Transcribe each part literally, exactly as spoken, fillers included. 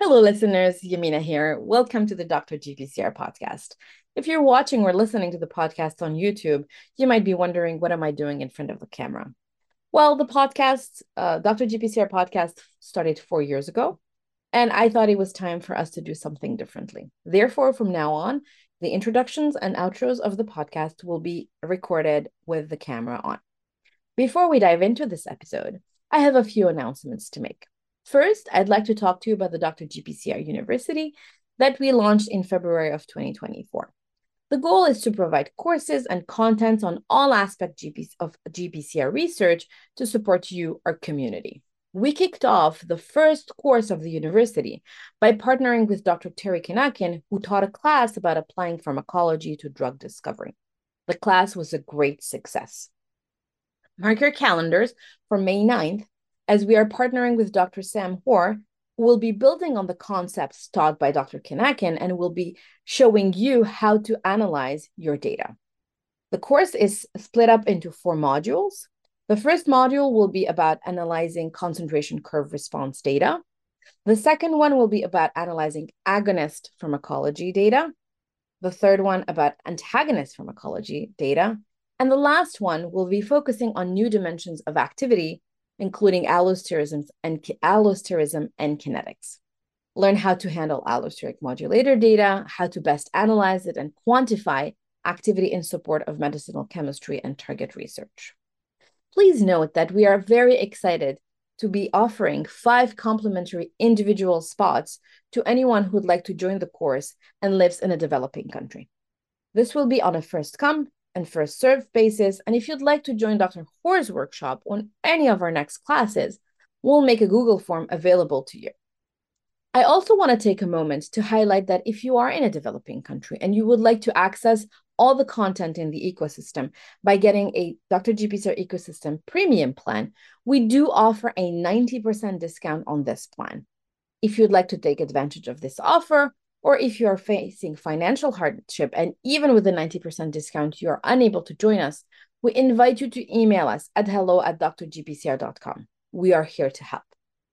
Hello, listeners. Yamina here. Welcome to the Doctor G P C R podcast. If you're watching or listening to the podcast on YouTube, you might be wondering, what am I doing in front of the camera? Well, the podcast, uh, Doctor G P C R podcast, started four years ago, and I thought it was time for us to do something differently. Therefore, from now on, the introductions and outros of the podcast will be recorded with the camera on. Before we dive into this episode, I have a few announcements to make. First, I'd like to talk to you about the Doctor G P C R University that we launched in February of twenty twenty-four. The goal is to provide courses and contents on all aspects of G P C R research to support you, our community. We kicked off the first course of the university by partnering with Doctor Terry Kinakin, who taught a class about applying pharmacology to drug discovery. The class was a great success. Mark your calendars for May ninth, as we are partnering with Doctor Sam Hoare, who will be building on the concepts taught by Doctor Kinakin and will be showing you how to analyze your data. The course is split up into four modules. The first module will be about analyzing concentration curve response data. The second one will be about analyzing agonist pharmacology data. The third one about antagonist pharmacology data. And the last one will be focusing on new dimensions of activity, including allosterism and allosterism and kinetics. Learn how to handle allosteric modulator data, how to best analyze it and quantify activity in support of medicinal chemistry and target research. Please note that we are very excited to be offering five complimentary individual spots to anyone who would like to join the course and lives in a developing country. This will be on a first come and first served basis. And if you'd like to join Doctor Hoare's workshop on any of our next classes, we'll make a Google form available to you. I also want to take a moment to highlight that if you are in a developing country and you would like to access all the content in the ecosystem by getting a Doctor G P C R Ecosystem Premium plan, we do offer a ninety percent discount on this plan. If you'd like to take advantage of this offer, or if you are facing financial hardship and even with a ninety percent discount, you are unable to join us, we invite you to email us at hello at d r g p c r dot com. We are here to help.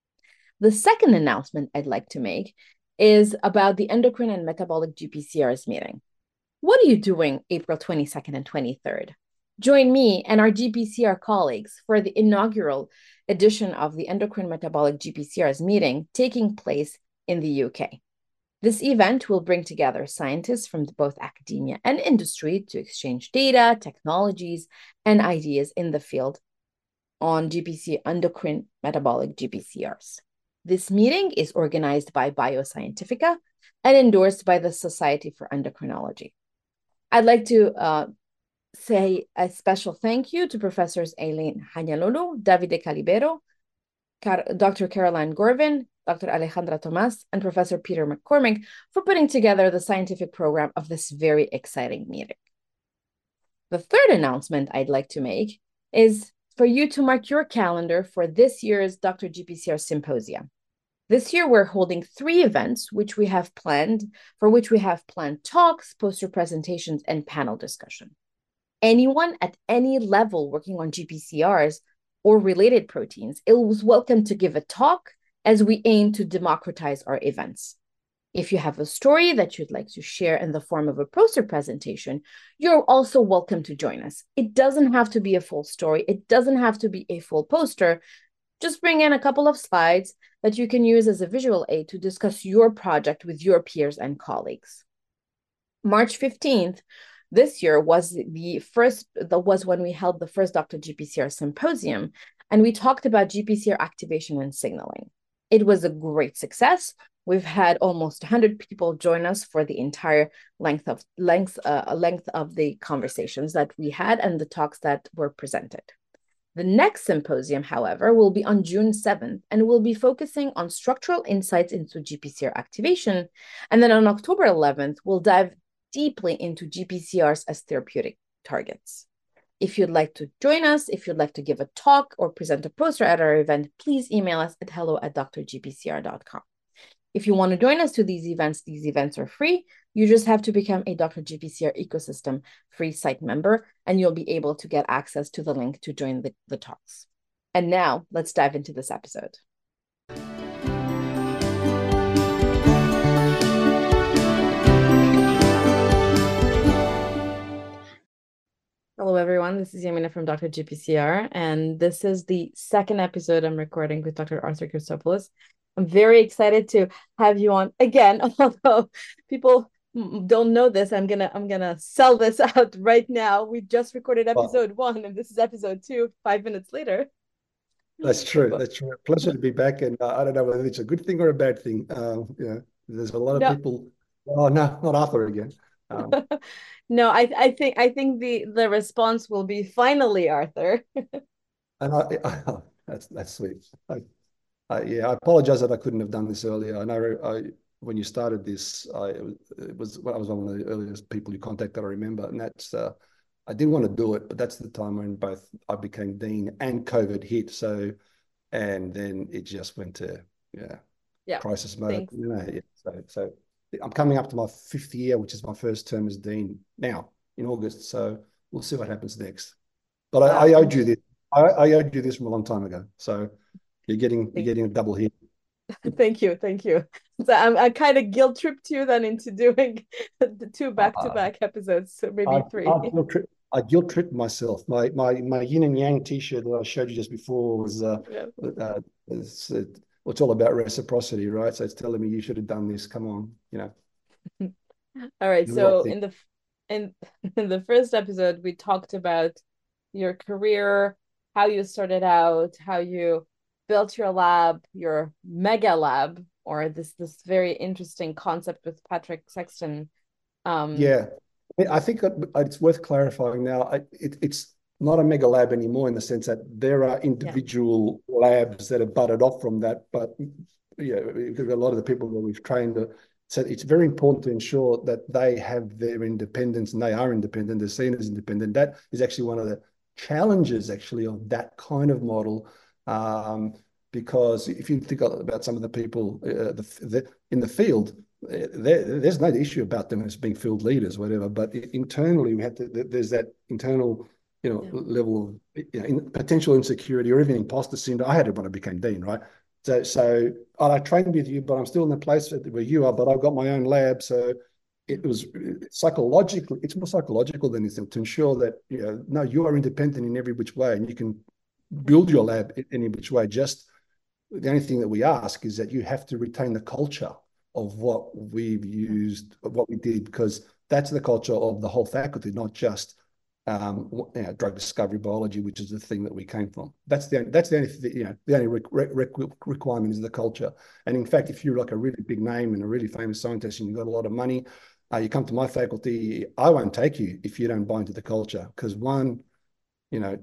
The second announcement I'd like to make is about the Endocrine and Metabolic G P C Rs meeting. What are you doing April twenty-second and twenty-third? Join me and our G P C R colleagues for the inaugural edition of the Endocrine Metabolic G P C Rs meeting taking place in the U K. This event will bring together scientists from both academia and industry to exchange data, technologies, and ideas in the field on G P C endocrine metabolic G P C Rs. This meeting is organized by Bioscientifica and endorsed by the Society for Endocrinology. I'd like to uh, say a special thank you to Professors Eileen Hanyalolu, Davide Calibero, Car- Doctor Caroline Gorvin, Doctor Alejandra Tomas, and Professor Peter McCormick for putting together the scientific program of this very exciting meeting. The third announcement I'd like to make is for you to mark your calendar for this year's Doctor G P C R Symposium. This year, we're holding three events, which we have planned, for which we have planned talks, poster presentations, and panel discussion. Anyone at any level working on G P C Rs or related proteins is welcome to give a talk, as we aim to democratize our events. If you have a story that you'd like to share in the form of a poster presentation, you're also welcome to join us. It doesn't have to be a full story. It doesn't have to be a full poster. Just bring in a couple of slides that you can use as a visual aid to discuss your project with your peers and colleagues. March fifteenth, this year was the first, that was when we held the first Doctor G P C R Symposium, and we talked about G P C R activation and signaling. It was a great success. We've had almost one hundred people join us for the entire length of length uh, length of the conversations that we had and the talks that were presented. The next symposium, however, will be on June seventh and will be focusing on structural insights into G P C R activation. And then on October eleventh, we'll dive deeply into G P C Rs as therapeutic targets. If you'd like to join us, if you'd like to give a talk or present a poster at our event, please email us at hello at d r g p c r dot com. If you want to join us to these events, these events are free. You just have to become a Doctor G P C R Ecosystem free site member, and you'll be able to get access to the link to join the, the talks. And now let's dive into this episode. this is Yamina from Doctor G P C R, and this is the second episode I'm recording with Doctor Arthur Christopoulos. I'm very excited to have you on again, although people don't know this. I'm gonna I'm gonna sell this out right now. We just recorded episode well, one, and this is episode two, five minutes later. That's true. That's true. Pleasure to be back, and uh, I don't know whether it's a good thing or a bad thing. Uh, you know, there's a lot of no. people. Oh no, not Arthur again. Um, no, I I think I think the the response will be finally Arthur. and I, I, that's that's sweet. I, I, yeah, I apologize that I couldn't have done this earlier. I know I, when you started this, I it was when I was one of the earliest people you contacted. I remember, and that's uh, I didn't want to do it, but that's the time when both I became dean and COVID hit. So, and then it just went to yeah, yeah, crisis mode. Thanks. You know, yeah, so so. I'm coming up to my fifth year, which is my first term as dean now in August. So we'll see what happens next. But I, I owed you this. I, I owed you this from a long time ago. So you're getting you're getting a double hit. Thank you, thank you. So I'm I kind of guilt tripped you then into doing the two back to back episodes, so maybe I, three. I guilt, trip, I guilt tripped myself. My my my yin and yang T-shirt that I showed you just before was uh, yeah. uh it's, it, it's all about reciprocity, right? So it's telling me you should have done this. Come on, you know. All right. So in the in in the first episode, we talked about your career, how you started out, how you built your lab, your mega lab, or this this very interesting concept with Patrick Sexton. Um, yeah, I think it's worth clarifying now. I, it, it's not a mega lab anymore in the sense that there are individual yeah. labs that have butted off from that. But yeah, a lot of the people that we've trained, so it's very important to ensure that they have their independence and they are independent. They're seen as independent. That is actually one of the challenges actually of that kind of model. Um, because if you think about some of the people uh, the, the, in the field, there, there's no issue about them as being field leaders, whatever. But internally, we have to. There's that internal, you know, yeah. level of you know, in, potential insecurity or even imposter syndrome. I had it when I became dean, right? So, so I trained with you, but I'm still in the place where you are. But I've got my own lab, so it was psychologically. It's more psychological than anything to ensure that you know, no, you are independent in every which way, and you can build your lab in any which way. Just the only thing that we ask is that you have to retain the culture of what we've used, of what we did, because that's the culture of the whole faculty, not just um, you know, drug discovery biology, which is the thing that we came from. That's the that's the only you know the only re re requirement is the culture. And in fact, if you're like a really big name and a really famous scientist and you've got a lot of money, uh, you come to my faculty, I won't take you if you don't buy into the culture, because one, you know,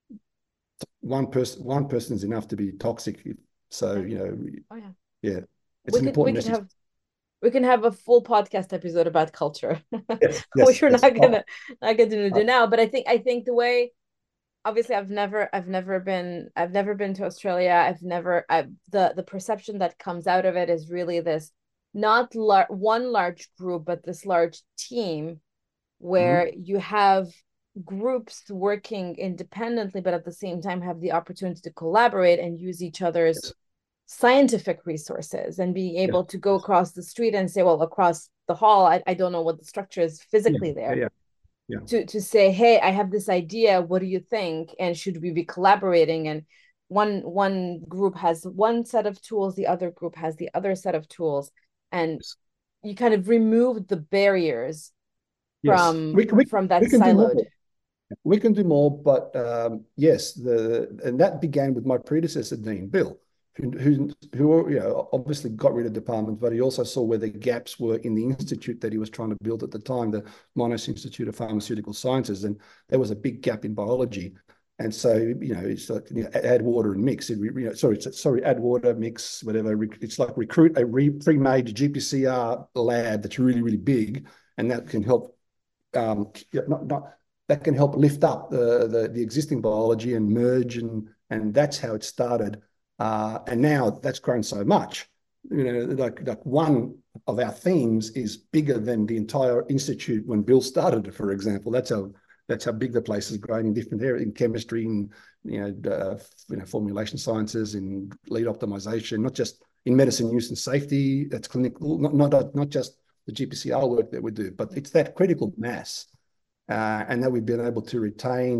one person one person is enough to be toxic. So you know, oh, yeah, yeah, it's we an can, important we can message. have we can have a full podcast episode about culture, yes, yes, which we're yes. not gonna not gonna do now. But I think I think the way, obviously, I've never I've never been I've never been to Australia. I've never I've, the the perception that comes out of it is really this not lar one large group, but this large team where mm-hmm. you have groups working independently, but at the same time have the opportunity to collaborate and use each other's yes. scientific resources and being able yeah. to go across the street and say, well, across the hall, I, I don't know what the structure is physically yeah. there. Yeah. Yeah. To, to say, hey, I have this idea. What do you think? And should we be collaborating? And one one group has one set of tools, the other group has the other set of tools. And yes. you kind of remove the barriers yes. from, we, we, from that we can siloed. Do we can do more, but um, yes, the and that began with my predecessor, Dean Bill. Who, who, who you know, obviously got rid of departments, but he also saw where the gaps were in the institute that he was trying to build at the time, the Monash Institute of Pharmaceutical Sciences, and there was a big gap in biology. And so, you know, it's like you know, add water and mix. It, you know, sorry, sorry, add water, mix, whatever. It's like recruit a pre-made G P C R lab that's really, really big, and that can help. Um, not not that can help lift up the the, the existing biology and merge, and and that's how it started. Uh, and now that's grown so much, you know, like, like one of our themes is bigger than the entire institute when Bill started it, for example. That's how that's how big the place has grown in different areas, in chemistry, in you know, uh, you know, formulation sciences, in lead optimization, not just in medicine use and safety. That's clinical, not not not just the G P C R work that we do, but it's that critical mass, uh, and that we've been able to retain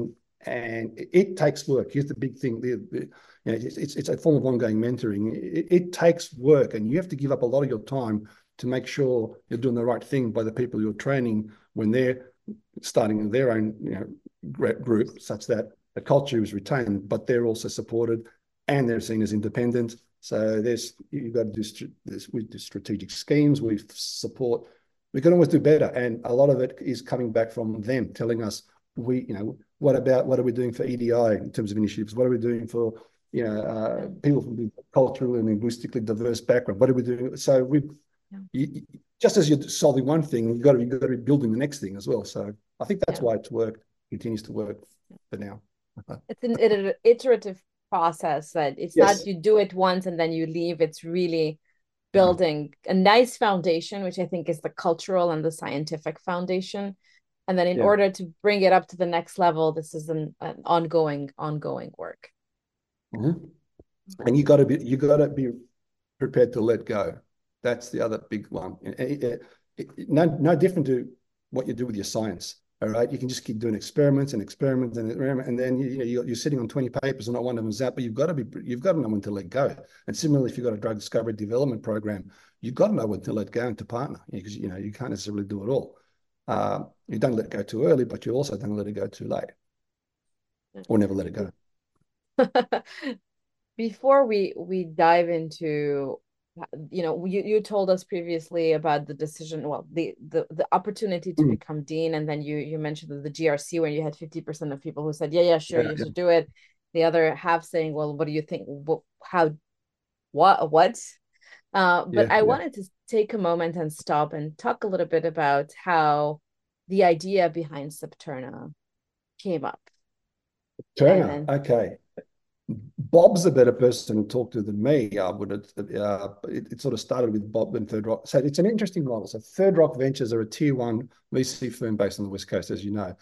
and it, it takes work. Here's the big thing: the, the, you know, it's, it's it's a form of ongoing mentoring. It, it takes work, and you have to give up a lot of your time to make sure you're doing the right thing by the people you're training when they're starting their own, you know, group, such that the culture is retained, but they're also supported and they're seen as independent. So there's you've got to do this. We do strategic schemes. We support. We can always do better, and a lot of it is coming back from them telling us, we, you know, what about what are we doing for E D I in terms of initiatives? What are we doing for, you know, uh, people from culturally and linguistically diverse background? What are we doing? So we, yeah. you, just as you're solving one thing, you've got to, you've got to be building the next thing as well. So I think that's yeah. why it's worked, continues to work for now. It's an iterative process that it's yes. not you do it once and then you leave. It's really building a nice foundation, which I think is the cultural and the scientific foundation. And then in yeah. order to bring it up to the next level, this is an, an ongoing, ongoing work. Mm-hmm. And you got to be, you got to be prepared to let go. That's the other big one. It, it, it, no, no different to what you do with your science. All right, you can just keep doing experiments and experiments and and then you, you know you're, you're sitting on twenty papers and not one of them's out. But you've got to be, you've got to know when to let go. And similarly, if you've got a drug discovery development program, you've got to know when to let go and to partner, because you know you can't necessarily do it all. Uh, you don't let it go too early, but you also don't let it go too late, or never let it go. Before we we dive into, you know, you, you told us previously about the decision, well, the the, the opportunity to mm. become dean, and then you you mentioned the G R C when you had fifty percent of people who said, yeah, yeah, sure, yeah, you yeah. should do it. The other half saying, well, what do you think? How, what, what? Uh, but yeah, I yeah. wanted to take a moment and stop and talk a little bit about how the idea behind Septerna came up. Turner, then, okay. Bob's a better person to talk to than me. I would uh, it, it sort of started with Bob and Third Rock. So it's an interesting model. So Third Rock Ventures are a tier one V C firm based on the West Coast, as you know,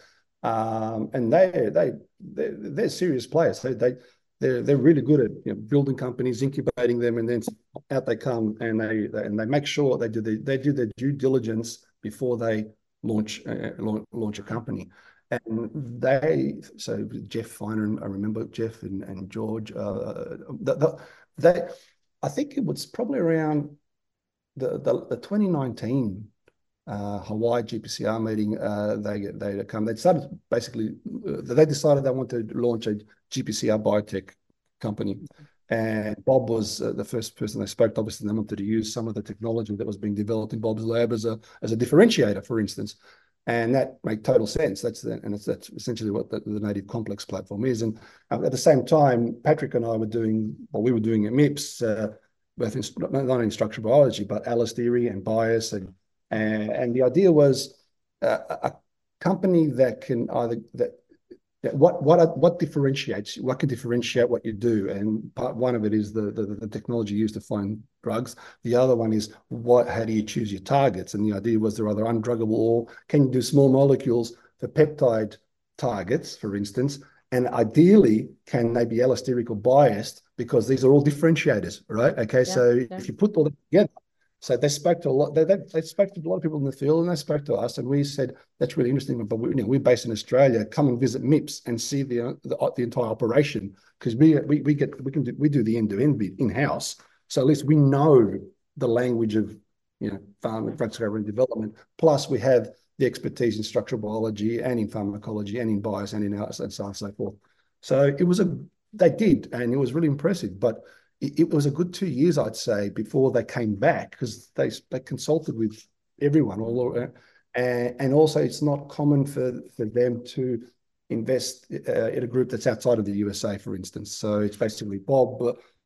um, and they they they're, they're serious players. They they they're they're really good at, you know, building companies, incubating them, and then out they come, and they, they and they make sure they do the they do their due diligence before they launch uh, launch, launch a company. And they, so Jeff Feiner, and I remember Jeff and, and George, uh, the, the, they, I think it was probably around the, the, the twenty nineteen uh, Hawaii G P C R meeting. Uh, they they come. They started basically. Uh, they decided they wanted to launch a G P C R biotech company, and Bob was uh, the first person they spoke to. Obviously, they wanted to use some of the technology that was being developed in Bob's lab as a as a differentiator, for instance. And that makes total sense. That's the, and it's, that's essentially what the, the Native Complex platform is. And uh, at the same time, Patrick and I were doing what we were doing at MIPS, uh, both in, not only in structural biology, but allostery and bias. And, and, and the idea was uh, a company that can either, that, that what what what differentiates, what can differentiate what you do. And part one of it is the, the, the technology used to find drugs. The other one is what, how do you choose your targets? And the idea was they're either undruggable, or can you do small molecules for peptide targets, for instance, and ideally can they be allosteric or biased, because these are all differentiators, right? Okay, yeah, so yeah. if you put all that together, so they spoke to a lot. They, they, they spoke to a lot of people in the field, and they spoke to us, and we said that's really interesting. But we, you know, we're based in Australia. Come and visit MIPS and see the the, the entire operation, because we we we get we can do, we do the end to end bit in house. So at least we know the language of, you know, pharma, drug discovery and development. Plus, we have the expertise in structural biology and in pharmacology and in bias and in analysis and so on and so forth. So it was a they did, and it was really impressive. But it was a good two years, I'd say, before they came back, because they they consulted with everyone. All and, and also, it's not common for, for them to invest uh, in a group that's outside of the U S A, for instance. So it's basically Bob,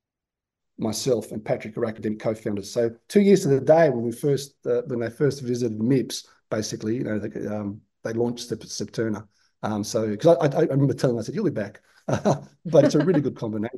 myself, and Patrick are academic co-founders. So two years to the day when we first uh, when they first visited MIPS, basically, you know, they, um, they launched Septerna. Um, so because I, I, I remember telling them, I said, "You'll be back," but it's a really good combination.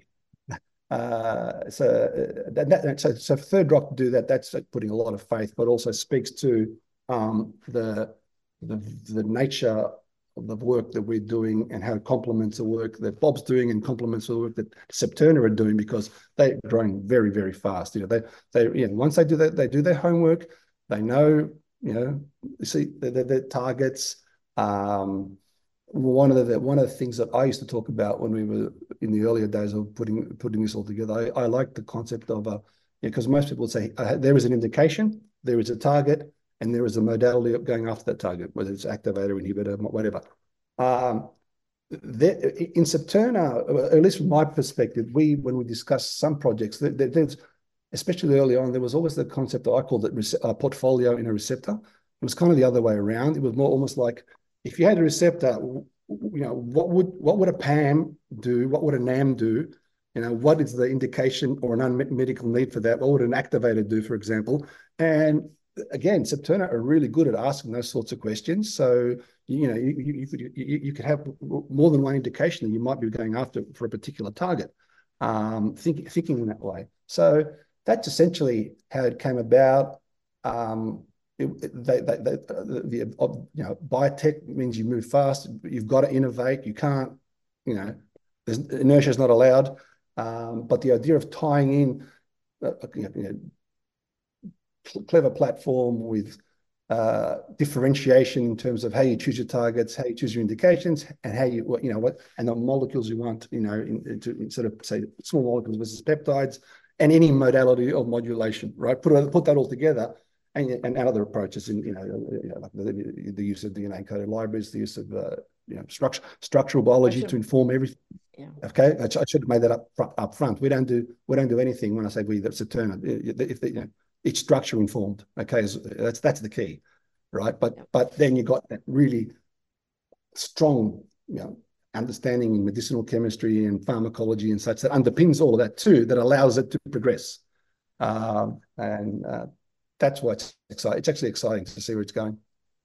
Uh, so, uh, that, that, so, so for Third Rock to do that, that's putting a lot of faith, but also speaks to um, the, the the nature of the work that we're doing and how it complements the work that Bob's doing and complements the work that Septerna are doing, because they're growing very, very fast. You know, they they you know, once they do that, they do their homework, they know, you know, see their, their targets. Um, one of the one of the things that I used to talk about when we were in the earlier days of putting putting this all together, I, I like the concept of a, because most people would say uh, there is an indication, there is a target, and there is a modality of going after that target, whether it's activator, inhibitor, whatever. Um, there, in Septerna, at least from my perspective, we when we discuss some projects, there, there's especially early on, there was always the concept that I called it a portfolio in a receptor. It was kind of the other way around. It was more almost like if you had a receptor, you know, what would what would a P A M do? What would a NAM do? You know, what is the indication or an unmet medical need for that? What would an activator do, for example? And again, Septerna are really good at asking those sorts of questions. So, you know, you, you, you could you, you could have more than one indication that you might be going after for a particular target, um, think, thinking in that way. So that's essentially how it came about. Um, it, they, they, they, the, you know, biotech means you move fast. You've got to innovate. You can't, you know, there's, inertia is not allowed. Um, but the idea of tying in, uh, you know, you know, clever platform with uh, differentiation in terms of how you choose your targets, how you choose your indications, and how you, what, you know, what, and the molecules you want, you know, in, to, in sort of say small molecules versus peptides, and any modality of modulation, right? Put put that all together, and, and other approaches in, you know, you know like the, the use of D N A encoded libraries, the use of uh, you know, structure, structural biology to inform everything. Yeah. Okay, I, I should have made that up up front. We don't do we don't do anything when I say we. That's a term. If the, you know, it's structure informed. Okay, that's that's the key, right? But yep. but then you got that really strong, you know, understanding in medicinal chemistry and pharmacology and such that underpins all of that too. That allows it to progress, um, and uh, that's why it's exciting. It's actually exciting to see where it's going.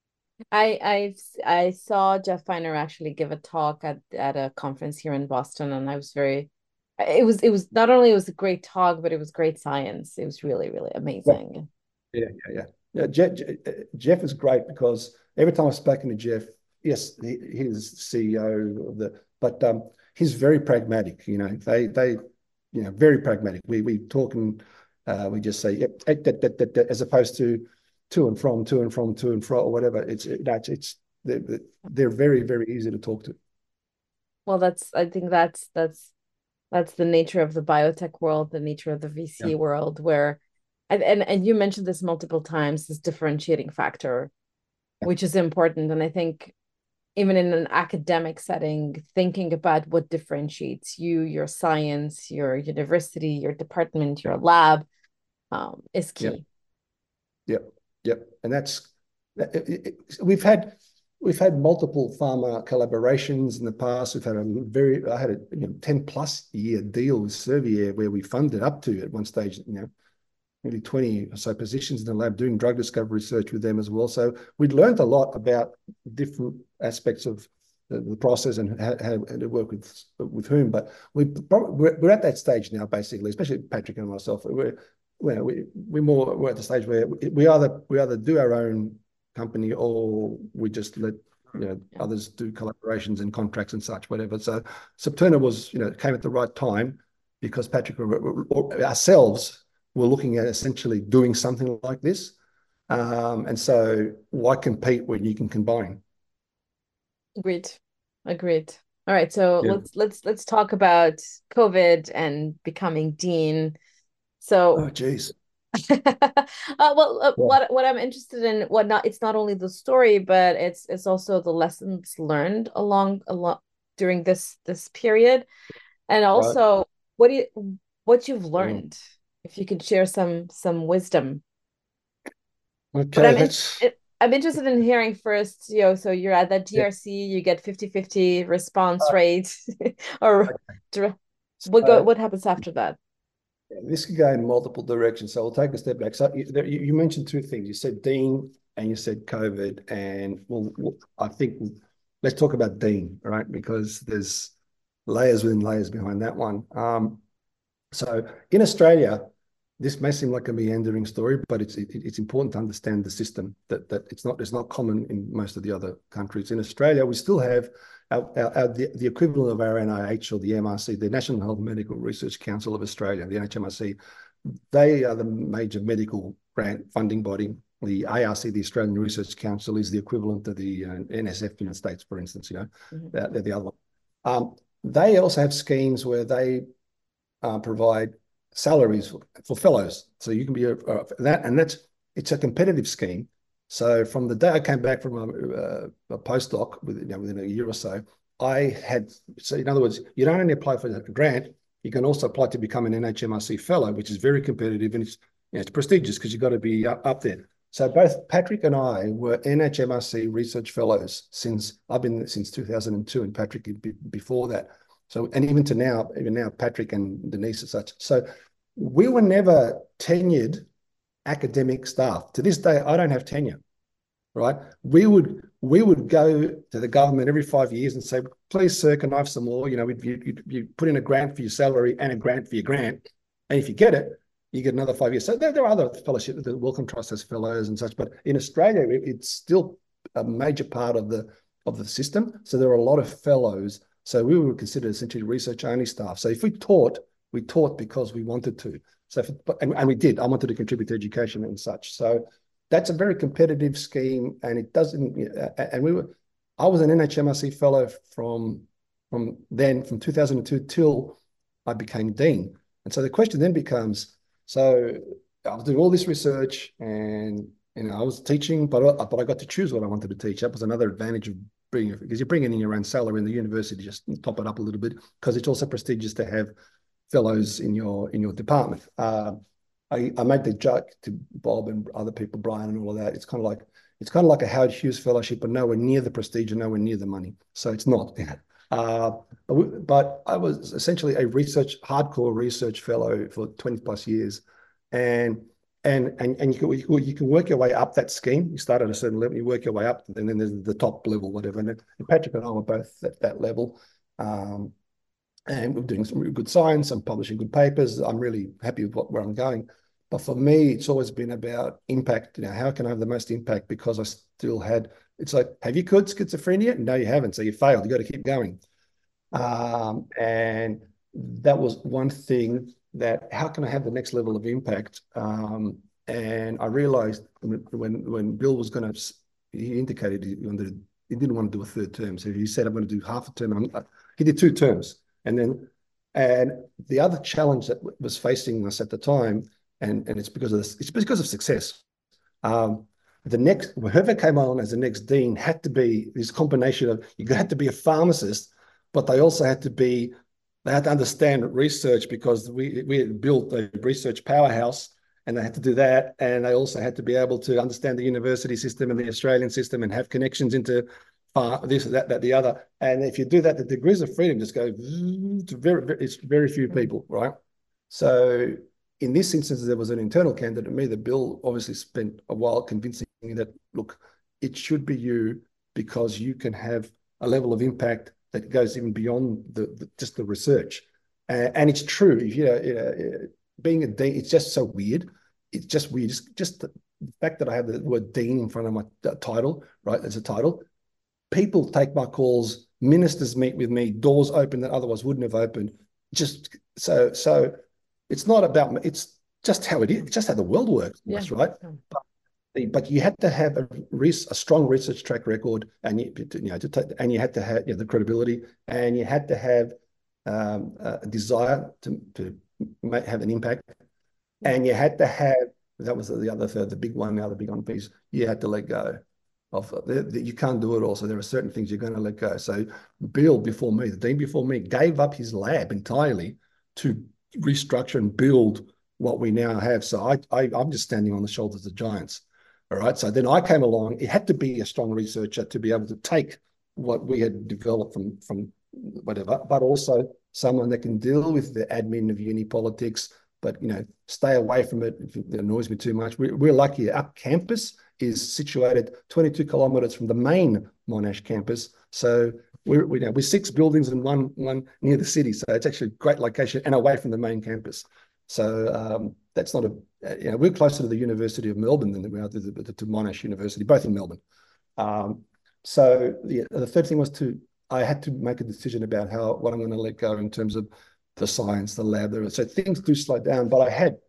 I I I saw Jeff Feiner actually give a talk at at a conference here in Boston, and I was very. It was it was not only it was a great talk, but it was great science. It was really really amazing. Yeah, yeah, yeah. yeah. Jeff, Jeff is great because every time I've spoken to Jeff, yes, he, he's C E O of the, but um, he's very pragmatic. You know, they they, you know, very pragmatic. We we talk and uh, we just say yep, that, that, that, that, as opposed to to and from, to and from, to and fro, or whatever. It's that's it's they're, they're very very easy to talk to. Well, that's I think that's that's. That's the nature of the biotech world, the nature of the V C yeah. world, where, and, and and you mentioned this multiple times, this differentiating factor, yeah. which is important. And I think even in an academic setting, thinking about what differentiates you, your science, your university, your department, your lab, um, is key. Yep, yep, yep. And that's, it, it, we've had, We've had multiple pharma collaborations in the past. We've had a very, I had a you know, ten plus year deal with Servier where we funded up to at one stage, you know, nearly twenty or so positions in the lab doing drug discovery research with them as well. So we'd learned a lot about different aspects of the, the process and how, how to work with, with whom. But we, we're, we're at that stage now, basically, especially Patrick and myself. We're, we're, we're more, we're at the stage where we either, we either do our own company or we just let you know yeah. others do collaborations and contracts and such, whatever. So Septerna was, you know, came at the right time because Patrick or ourselves were looking at essentially doing something like this. Um, and so why compete when you can combine? Agreed. Agreed. All right. So yeah. let's let's let's talk about COVID and becoming dean. So oh geez. uh, well, uh, yeah. what what I'm interested in, what not, it's not only the story, but it's it's also the lessons learned along a lot during this this period, and also right. what do you what you've learned. Mm. If you could share some some wisdom. Okay, but I'm that's. In, I'm interested in hearing first. You know, so you're at that D R C, yeah. you get fifty fifty response uh, rate, or okay. what go, what happens after that? This could go in multiple directions, so I'll take a step back. So you, you mentioned two things. You said Dean and you said COVID, and well, I think let's talk about Dean, right? Because there's layers within layers behind that one. Um, so in Australia, this may seem like a meandering story, but it's it, it's important to understand the system that that it's not it's not common in most of the other countries. In Australia, we still have Our, our, our, the, the equivalent of our N I H or the M R C, the National Health Medical Research Council of Australia, the N H M R C, they are the major medical grant funding body the A R C, the Australian Research Council, is the equivalent of the uh, N S F in the States, for instance, you know, mm-hmm. they're, they're the other one. Um, they also have schemes where they uh, provide salaries for, for fellows. So you can be a, a, that, and that's, it's a competitive scheme. So from the day I came back from a, a, a postdoc, with, you know, within a year or so, I had, so in other words, you don't only apply for a grant, you can also apply to become an N H M R C fellow, which is very competitive, and it's, you know, it's prestigious because you've got to be up, up there. So both Patrick and I were N H M R C research fellows since, I've been since two thousand two, and Patrick before that. So, and even to now, even now, Patrick and Denise and such. So we were never tenured academic staff. To this day, I don't have tenure, right? We would we would go to the government every five years and say, please, sir, can I have some more? You know, you, you, you put in a grant for your salary and a grant for your grant. And if you get it, you get another five years. So there, there are other fellowships, the Wellcome Trust has fellows and such, but in Australia, it, it's still a major part of the, of the system. So there are a lot of fellows. So we were considered essentially research-only staff. So if we taught, we taught because we wanted to. So, if, and, and we did. I wanted to contribute to education and such. So that's a very competitive scheme, and it doesn't. And we were. I was an N H M R C fellow from from then, from two thousand two till I became dean. And so the question then becomes: so I was doing all this research, and you know I was teaching, but but I got to choose what I wanted to teach. That was another advantage of being, because you're bringing in your own salary in the university, just top it up a little bit, because it's also prestigious to have fellows in your in your department. Uh, I, I made the joke to Bob and other people, Brian and all of that. It's kind of like it's kind of like a Howard Hughes fellowship, but nowhere near the prestige and nowhere near the money. So it's not. Uh, but, but I was essentially a research, hardcore research fellow for twenty plus years, and and and and you can you can, you can work your way up that scheme. You start at a certain level, you work your way up, and then there's the top level, whatever. And, and Patrick and I were both at that level. Um, And we're doing some really good science. I'm publishing good papers. I'm really happy with what, where I'm going. But for me, it's always been about impact. You know, how can I have the most impact? Because I still had, it's like, have you cured schizophrenia? No, you haven't. So you failed. You got to keep going. Um, and that was one thing that, how can I have the next level of impact? Um, and I realized when, when, when Bill was going to, he indicated he, wanted, he didn't want to do a third term. So he said, I'm going to do half a term. I'm, he did two terms. And then, and the other challenge that was facing us at the time, and, and it's because of this, it's because of success. Um, the next, whoever came on as the next dean had to be this combination of, you had to be a pharmacist, but they also had to be, they had to understand research, because we, we had built a research powerhouse, and they had to do that. And they also had to be able to understand the university system and the Australian system and have connections into Uh, this, that, that, the other. And if you do that, the degrees of freedom just go to very, very, it's very few people, right? So in this instance, there was an internal candidate, me, that Bill obviously spent a while convincing me that, look, it should be you, because you can have a level of impact that goes even beyond the, the just the research. Uh, and it's true. If, you know, uh, being a dean, it's just so weird. It's just weird. Just, just the fact that I have the word dean in front of my title, right, as a title. People take my calls, ministers meet with me, doors open that otherwise wouldn't have opened. Just so, so it's not about me. It's just how it is. It's just how the world works, yeah. Right? But, but you had to have a, a strong research track record, and you, you know, to take, and you had to have, you know, the credibility, and you had to have um, a desire to to make, have an impact, and you had to have, that was the other third, the big one, the other big one piece. You had to let go. Of the, the, you can't do it all. So there are certain things you're going to let go. So Bill, before me, the dean before me, gave up his lab entirely to restructure and build what we now have. So I, I, I'm just standing on the shoulders of giants. All right. So then I came along. It had to be a strong researcher to be able to take what we had developed from, from whatever, but also someone that can deal with the admin of uni politics, but, you know, stay away from it if it annoys me too much. We, we're lucky. Our campus is situated twenty-two kilometres from the main Monash campus. So we're, we, you know, we're six buildings and one, one near the city. So it's actually a great location and away from the main campus. So um, that's not a, you know, we're closer to the University of Melbourne than we are to, the, to Monash University, both in Melbourne. Um, so the, the third thing was to, I had to make a decision about how, what I'm going to let go in terms of the science, the lab. So things do slow down, but I had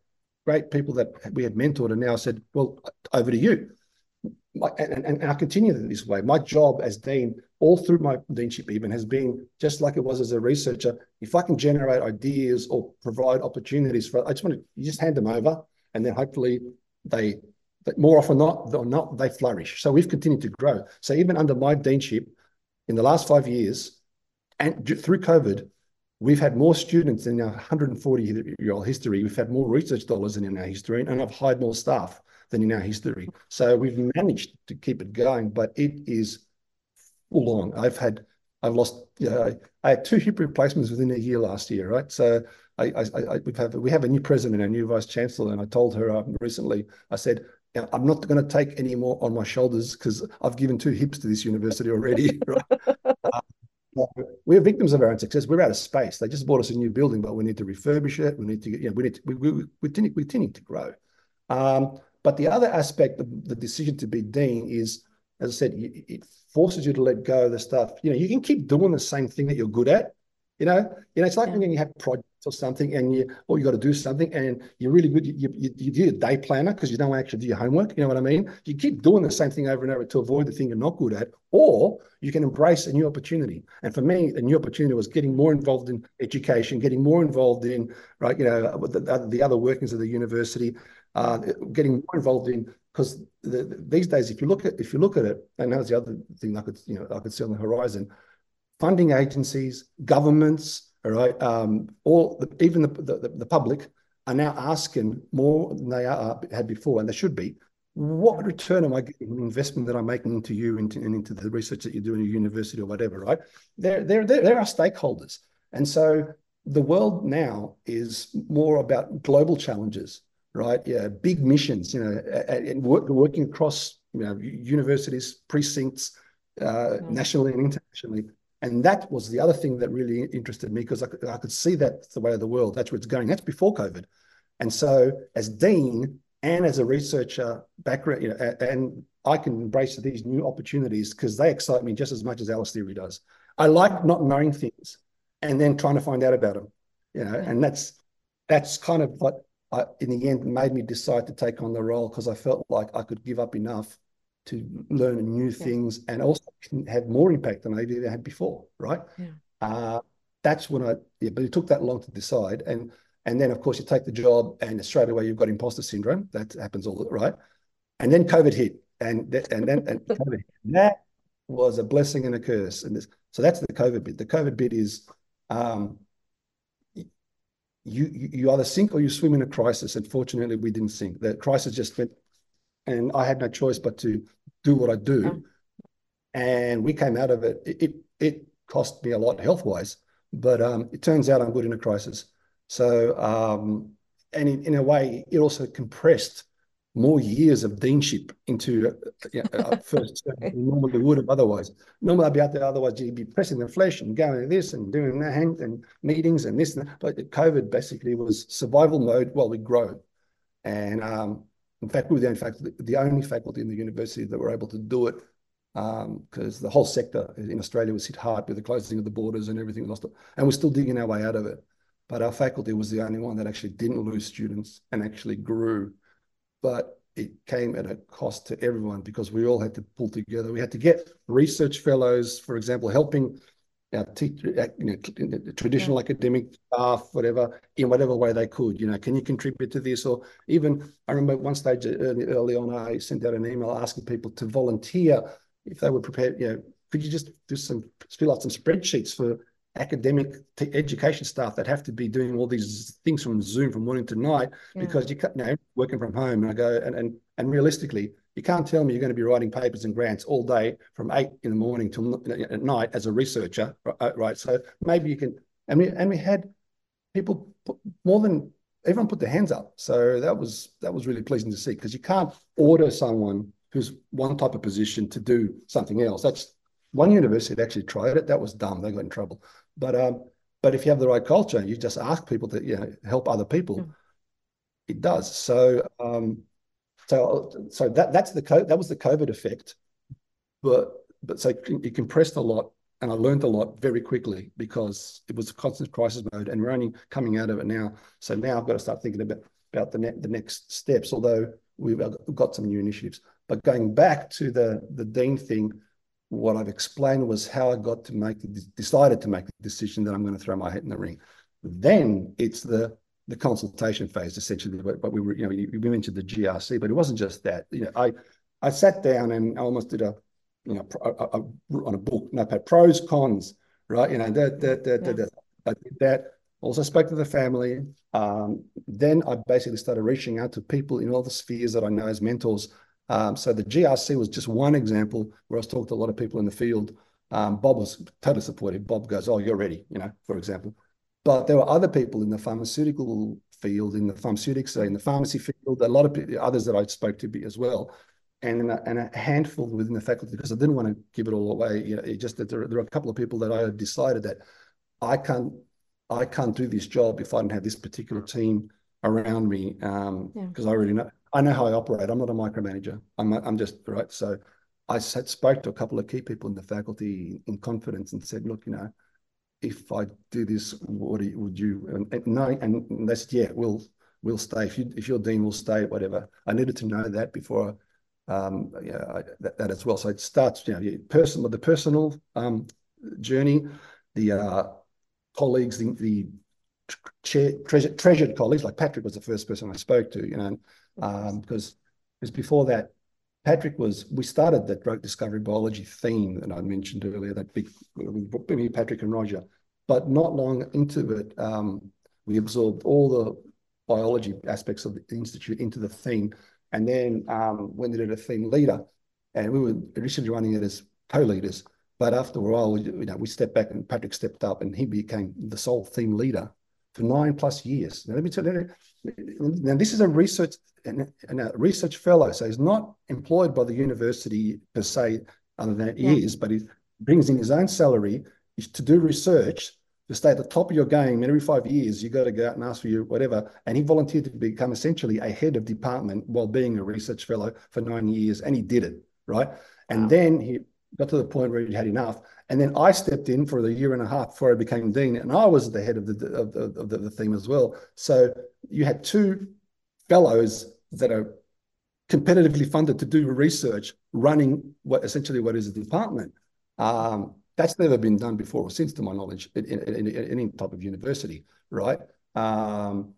great people that we had mentored, and now I said, well, over to you. My, and, and, and I continue this way. My job as dean, all through my deanship even, has been just like it was as a researcher. If I can generate ideas or provide opportunities for, I just want to, you just hand them over, and then hopefully they, but more often not, than not, they flourish. So we've continued to grow. So even under my deanship, in the last five years, and through COVID, we've had more students in our one hundred forty year old history. We've had more research dollars than in our history, and I've hired more staff than in our history. So we've managed to keep it going, but it is full on. I've had, I've lost, you know, I had two hip replacements within a year last year, right? So I, I, I we've have, we have a new president, a new vice chancellor, and I told her um, recently, I said, I'm not going to take any more on my shoulders because I've given two hips to this university already, right? Uh, we're victims of our own success. We're out of space. They just bought us a new building, but we need to refurbish it. We need to get, you know, we need to, we, we, we, we're continuing to grow. Um, But the other aspect of the decision to be dean is, as I said, it forces you to let go of the stuff. You know, you can keep doing the same thing that you're good at. You know, you know, it's like yeah. when you have projects or something, and you, or you got to do something, and you're really good. You, you, you do a day planner because you don't actually do your homework. You know what I mean? You keep doing the same thing over and over to avoid the thing you're not good at, or you can embrace a new opportunity. And for me, a new opportunity was getting more involved in education, getting more involved in, right, you know, the, the other workings of the university. Uh, getting more involved in, because the, the, these days, if you look at if you look at it, and that's the other thing I could you know I could see on the horizon, funding agencies, governments, all right, um, all the, even the, the the public are now asking more than they are, had before, and they should be. What return am I getting? The investment that I'm making into you and into, into the research that you're doing at your university or whatever, right? They're they're they're, they're our stakeholders, and so the world now is more about global challenges. Right, yeah, big missions, you know, and work, working across, you know, universities, precincts, uh, mm. nationally and internationally. And that was the other thing that really interested me, because I, I could see that's the way of the world. That's where it's going. That's before COVID. And so as dean and as a researcher background, you know, and I can embrace these new opportunities because they excite me just as much as Alice theory does. I like not knowing things and then trying to find out about them, you know, yeah. and that's, that's kind of what, I, in the end, made me decide to take on the role, because I felt like I could give up enough to learn new yeah. things and also have more impact than I ever had before, right? Yeah. Uh, that's when I, yeah, but it took that long to decide. And and then, of course, you take the job and straight away you've got imposter syndrome. That happens all, right? And then COVID hit. And, and then and COVID hit. That was a blessing and a curse. And this, so that's the COVID bit. The COVID bit is, um, You, you either sink or you swim in a crisis. And fortunately, we didn't sink. The crisis just went, and I had no choice but to do what I do. Yeah. And we came out of it. It, it, it cost me a lot health-wise, but um, it turns out I'm good in a crisis. So, um, and in, in a way, it also compressed more years of deanship into uh, you know, first than normally would have otherwise. Normally I'd be out there, otherwise you'd be pressing the flesh and going to this and doing that and, and meetings and this and that. But COVID basically was survival mode while we grow. And um, in fact, we were the only faculty, the only faculty in the university that were able to do it, because um, the whole sector in Australia was hit hard with the closing of the borders and everything lost it. And we're still digging our way out of it. But our faculty was the only one that actually didn't lose students and actually grew. But it came at a cost to everyone, because we all had to pull together. We had to get research fellows, for example, helping our teacher, you know, traditional yeah. academic staff, whatever, in whatever way they could. You know, can you contribute to this? Or even, I remember at one stage early, early on, I sent out an email asking people to volunteer if they were prepared. You know, could you just do some, fill out some spreadsheets for academic education staff that have to be doing all these things from Zoom from morning to night, yeah. because you can't, you know, working from home. And I go, and, and, and realistically, you can't tell me you're going to be writing papers and grants all day from eight in the morning till at night as a researcher, right? So maybe you can, and we, and we had people put more than, everyone put their hands up. So that was, that was really pleasing to see, because you can't order someone who's one type of position to do something else. That's, one university actually tried it. That was dumb. They got in trouble. But um, but if you have the right culture, you just ask people to, you know, help other people. Mm. It does. So um, so so that that's the that was the COVID effect. But but so it compressed a lot, and I learned a lot very quickly, because it was a constant crisis mode, and we're only coming out of it now. So now I've got to start thinking about about the, ne the next steps, although we've got some new initiatives. But going back to the, the Dean thing, what I've explained was how I got to make, decided to make the decision that I'm going to throw my hat in the ring. Then it's the the consultation phase, essentially. But we were, you know, we mentioned the G R C, but it wasn't just that. You know, I I sat down and I almost did a, you know, a, a, a, on a book, notepad, pros, cons, right? You know, that that that, yeah. that, that I did that. Also spoke to the family. Um, then I basically started reaching out to people in all the spheres that I know as mentors. Um, so the G R C was just one example where I was talking to a lot of people in the field. Um, Bob was totally supportive. Bob goes, "Oh, you're ready," you know, for example. But there were other people in the pharmaceutical field, in the pharmaceutics, in the pharmacy field, a lot of people, others that I spoke to as well, and a, and a handful within the faculty, because I didn't want to give it all away. You know, it just that there, there are a couple of people that I had decided that I can't, I can't do this job if I don't have this particular team around me, um, because yeah. I already know, I know how I operate. I'm not a micromanager. I'm, I'm just right. So I said, spoke to a couple of key people in the faculty in confidence and said, look, you know, if I do this, what do you, would you? And, and no, and they said, yeah, we'll we'll stay. If you if your dean will stay, whatever. I needed to know that before, um, yeah, I, that, that as well. So it starts, you know, personal, the personal um, journey, the uh, colleagues, the, the chair, treasured, treasured colleagues. Like Patrick was the first person I spoke to, you know, um, because because before that, Patrick was, we started that drug discovery biology theme that I mentioned earlier, that big, me, Patrick and Roger, but not long into it, um, we absorbed all the biology aspects of the Institute into the theme, and then um, went into the theme leader, and we were initially running it as co-leaders, but after a while, we, you know, we stepped back and Patrick stepped up and he became the sole theme leader for nine plus years. Now, let me tell you, now this is a research and a research fellow, so he's not employed by the university per se, other than he yeah. is, but he brings in his own salary to do research, to stay at the top of your game. And every five years, you got to go out and ask for your whatever. And he volunteered to become essentially a head of department while being a research fellow for nine years, and he did it, right? And wow. then he got to the point where he had enough. And then I stepped in for the year and a half before I became dean, and I was the head of the of the, of the, the theme as well. So you had two fellows that are competitively funded to do research, running what essentially what is a department. Um, that's never been done before or since, to my knowledge, in, in, in any type of university, right? Um,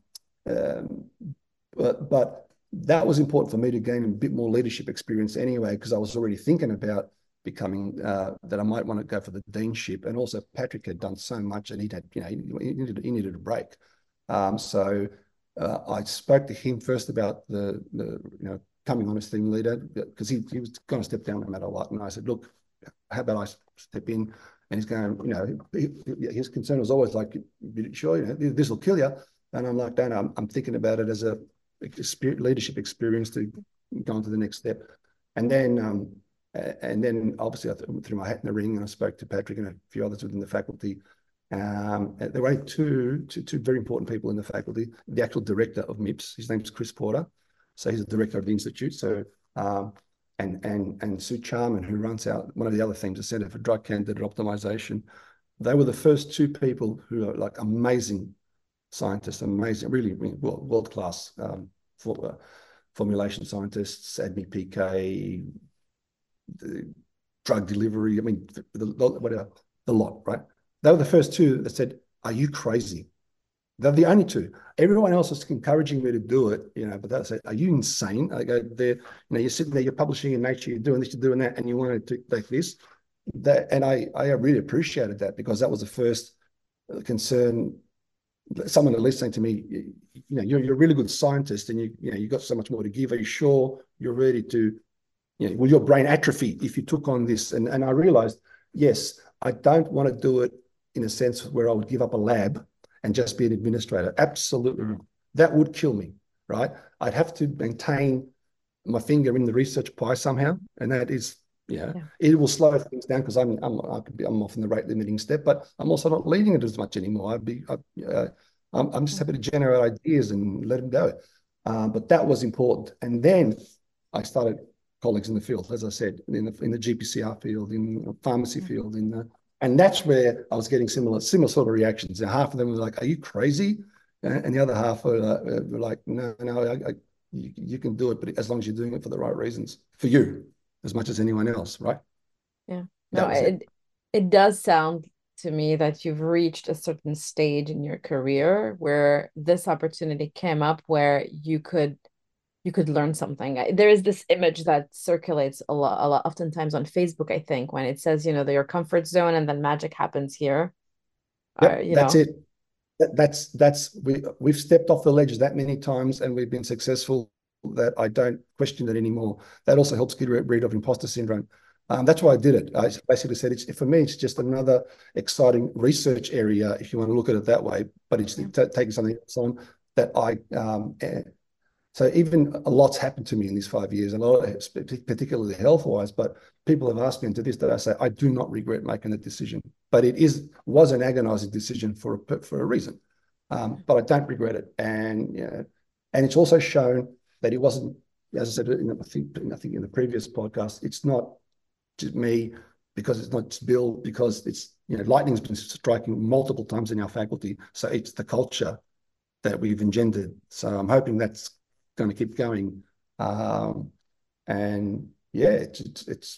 um, but but that was important for me to gain a bit more leadership experience anyway, because I was already thinking about becoming uh, that I might want to go for the deanship. And also Patrick had done so much, and he'd had, you know, he, he needed he needed a break. Um, so uh, I spoke to him first about the the you know coming on as team leader, because he he was going to step down no matter what. And I said, look, how about I step in? And he's going, you know, he, his concern was always like, sure, you know, this will kill you. And I'm like, no, no, I'm, I'm thinking about it as a spirit, leadership experience to go on to the next step. And then. Um, And then obviously I threw my hat in the ring and I spoke to Patrick and a few others within the faculty. Um, there were only two, two, two very important people in the faculty. The actual director of MIPS, his name is Chris Porter. So he's the director of the Institute. So, um, and, and, and Sue Charman, who runs out one of the other things, the Center for Drug Candidate Optimization. They were the first two people who are like amazing scientists, amazing, really world-class um, for, uh, formulation scientists, A D M E P K, the drug delivery, I mean, the, the, whatever, the lot, right? They were the first two that said, are you crazy? They're the only two. Everyone else was encouraging me to do it, you know, but they said, are you insane? I go, there, you know, you're sitting there, you're publishing in Nature, you're doing this, you're doing that, and you want to take this. That, and I, I really appreciated that, because that was the first concern. Someone at least saying to me, you know, you're, you're a really good scientist and you, you know, you've got so much more to give. Are you sure you're ready to, you know, will your brain atrophy if you took on this? And, and I realized, yes, I don't want to do it in a sense where I would give up a lab and just be an administrator. Absolutely. Mm. That would kill me, right? I'd have to maintain my finger in the research pie somehow. And that is, you know, yeah, it will slow things down, because I'm, I'm, I could be, I'm off in the rate limiting step, but I'm also not leading it as much anymore. I'd be, I, uh, I'm, I'm just happy to generate ideas and let them go. Um, but that was important. And then I started colleagues in the field, as I said, in the in the G P C R field, in the pharmacy mm-hmm. field, in the, and that's where I was getting similar similar sort of reactions. And half of them were like, "Are you crazy?" and the other half were, uh, were like, no, no, I, I, you, you can do it, but as long as you're doing it for the right reasons, for you as much as anyone else, right? Yeah. No, That was it. it it does sound to me that you've reached a certain stage in your career where this opportunity came up where you could you could learn something. I- There is this image that circulates a lot, a lot, oftentimes on Facebook, I think, when it says, you know, your comfort zone and then magic happens here. Or, Yep, you that's know, it. That, that's that's we we've stepped off the ledge that many times, and we've been successful that I don't question it anymore. That also helps get rid of imposter syndrome. Um, that's why I did it. I basically said it's for me. It's just another exciting research area, if you want to look at it that way. But it's yeah, taking something else on that I um, eh, so even a lot's happened to me in these five years, a lot, of, particularly health-wise. But people have asked me, and to this day, I say I do not regret making the decision. But it is was an agonising decision for a for a reason. Um, but I don't regret it, and you know, and it's also shown that it wasn't, as I said, in, I think I think in the previous podcast, it's not just me because it's not just Bill because it's you know lightning's been striking multiple times in our faculty, so it's the culture that we've engendered. So I'm hoping that's going to keep going. Um, and yeah, it's it's, it's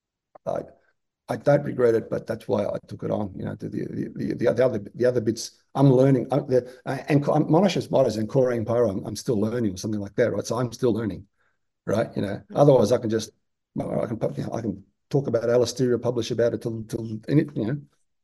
I, I don't regret it, but that's why I took it on. You know, the the the, the, the other the other bits I'm learning. I, the, uh, and Monash's mottos and Core Empire, I'm, I'm still learning or something like that, right? So I'm still learning, right? You know, otherwise I can just I can you know, I can talk about Alistair, publish about it till till you know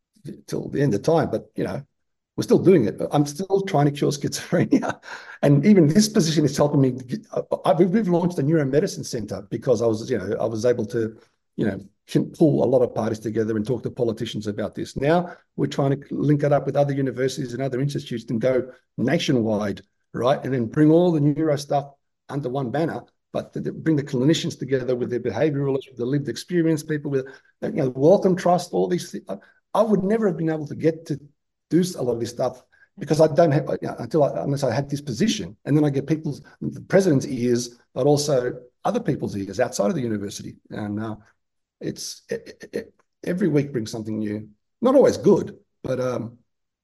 till the end of time, but you know we're still doing it. I'm still trying to cure schizophrenia. And even this position is helping me. Get, I, we've launched a neuromedicine center because I was, you know, I was able to, you know, pull a lot of parties together and talk to politicians about this. Now we're trying to link it up with other universities and other institutes and go nationwide, right? And then bring all the neuro stuff under one banner, but to bring the clinicians together with their behavioralists, with the lived experience, people with, you know, Wellcome Trust, all these things. I would never have been able to get to do a lot of this stuff because I don't have you know, until I, unless I had this position, and then I get people's the president's ears, but also other people's ears outside of the university, and uh, it's it, it, every week brings something new. Not always good, but um,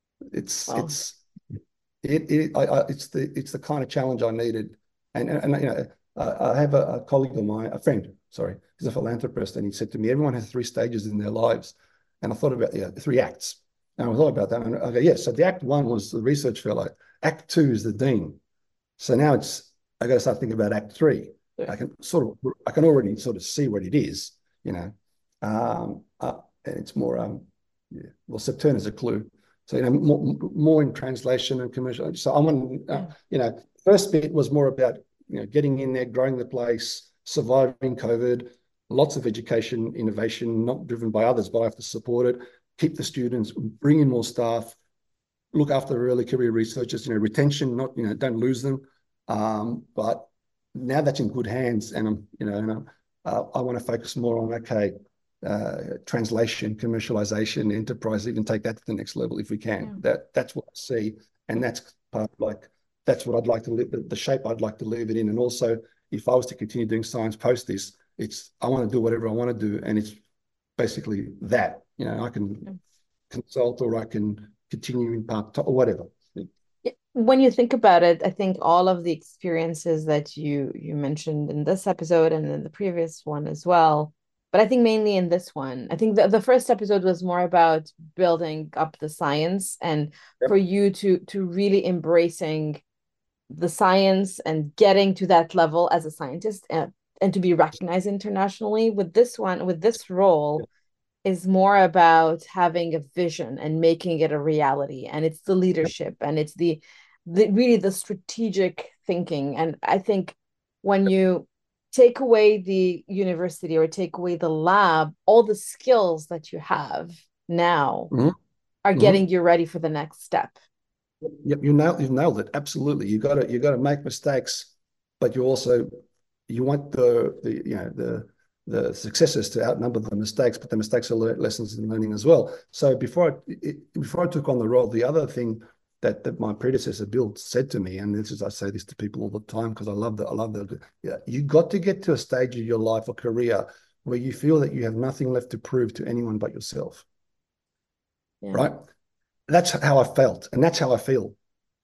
it's well, it's it, it I, I, it's the it's the kind of challenge I needed, and and, and you know I, I have a, a colleague of mine, a friend, sorry, he's a philanthropist, and he said to me, everyone has three stages in their lives, and I thought about yeah three acts. And I thought about that. And I go, yes. So the act one was the research fellow. Act two is the dean. So now it's, I got to start thinking about act three. yeah, I can sort of, I can already sort of see what it is, you know. Um, uh, and it's more, um, yeah. Well, Septurn is a clue. So, you know, more, more in translation and commercial. So I'm on, uh, yeah, you know, first bit was more about, you know, getting in there, growing the place, surviving COVID, lots of education, innovation, not driven by others, but I have to support it, keep the students, bring in more staff, look after early career researchers, you know, retention, not, you know, don't lose them. Um, but now that's in good hands, and I'm, you know, and I'm, uh, I want to focus more on, okay, uh, translation, commercialization, enterprise, even take that to the next level if we can. yeah. That that's what I see, and that's part of like that's what I'd like to live, the, the shape I'd like to leave it in. And also, if I was to continue doing science post this, it's I want to do whatever I want to do, and it's basically that. You know, I can consult or I can continue in part or whatever. Yeah, when you think about it, I think all of the experiences that you you mentioned in this episode and in the previous one as well, but I think mainly in this one, I think the, the first episode was more about building up the science and for Yep. you to to really embracing the science and getting to that level as a scientist and, and to be recognized internationally. With this one, with this role, is more about having a vision and making it a reality, and it's the leadership and it's the, the really the strategic thinking. And I think when you take away the university or take away the lab, all the skills that you have now Mm-hmm. are Mm-hmm. getting you ready for the next step. Yep, you nailed you've nailed it. Absolutely. You got to you got to make mistakes, but you also you want the the you know the the successes to outnumber the mistakes, but the mistakes are lessons in learning as well. So before I it, before I took on the role, the other thing that, that my predecessor Bill said to me, and this is I say this to people all the time because I love that I love that. Yeah, you got to get to a stage of your life or career where you feel that you have nothing left to prove to anyone but yourself. Yeah. Right? That's how I felt, and that's how I feel.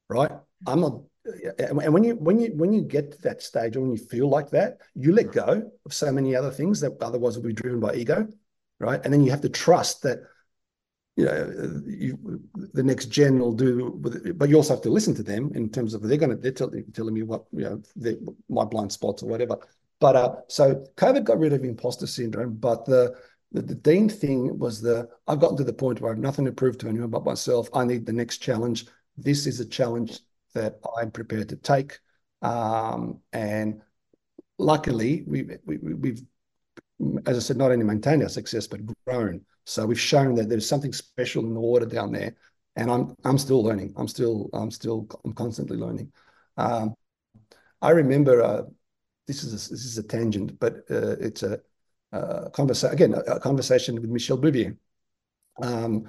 right? I'm not, and when you when you when you get to that stage, or when you feel like that, you let go of so many other things that otherwise will be driven by ego, right? And then you have to trust that, you know, you, the next gen will do, but you also have to listen to them in terms of they're going to they're telling, telling me what, you know, my blind spots or whatever. But uh, so COVID got rid of imposter syndrome, but the, the the Dean thing was the I've gotten to the point where I have nothing to prove to anyone but myself. I need the next challenge. This is a challenge that I'm prepared to take, um, and luckily we, we we've, as I said, not only maintained our success but grown. So we've shown that there's something special in the water down there, and I'm I'm still learning. I'm still I'm still I'm constantly learning. Um, I remember uh, this is a, this is a tangent, but uh, it's a, a conversation again a, a conversation with Michel Bouvier, um,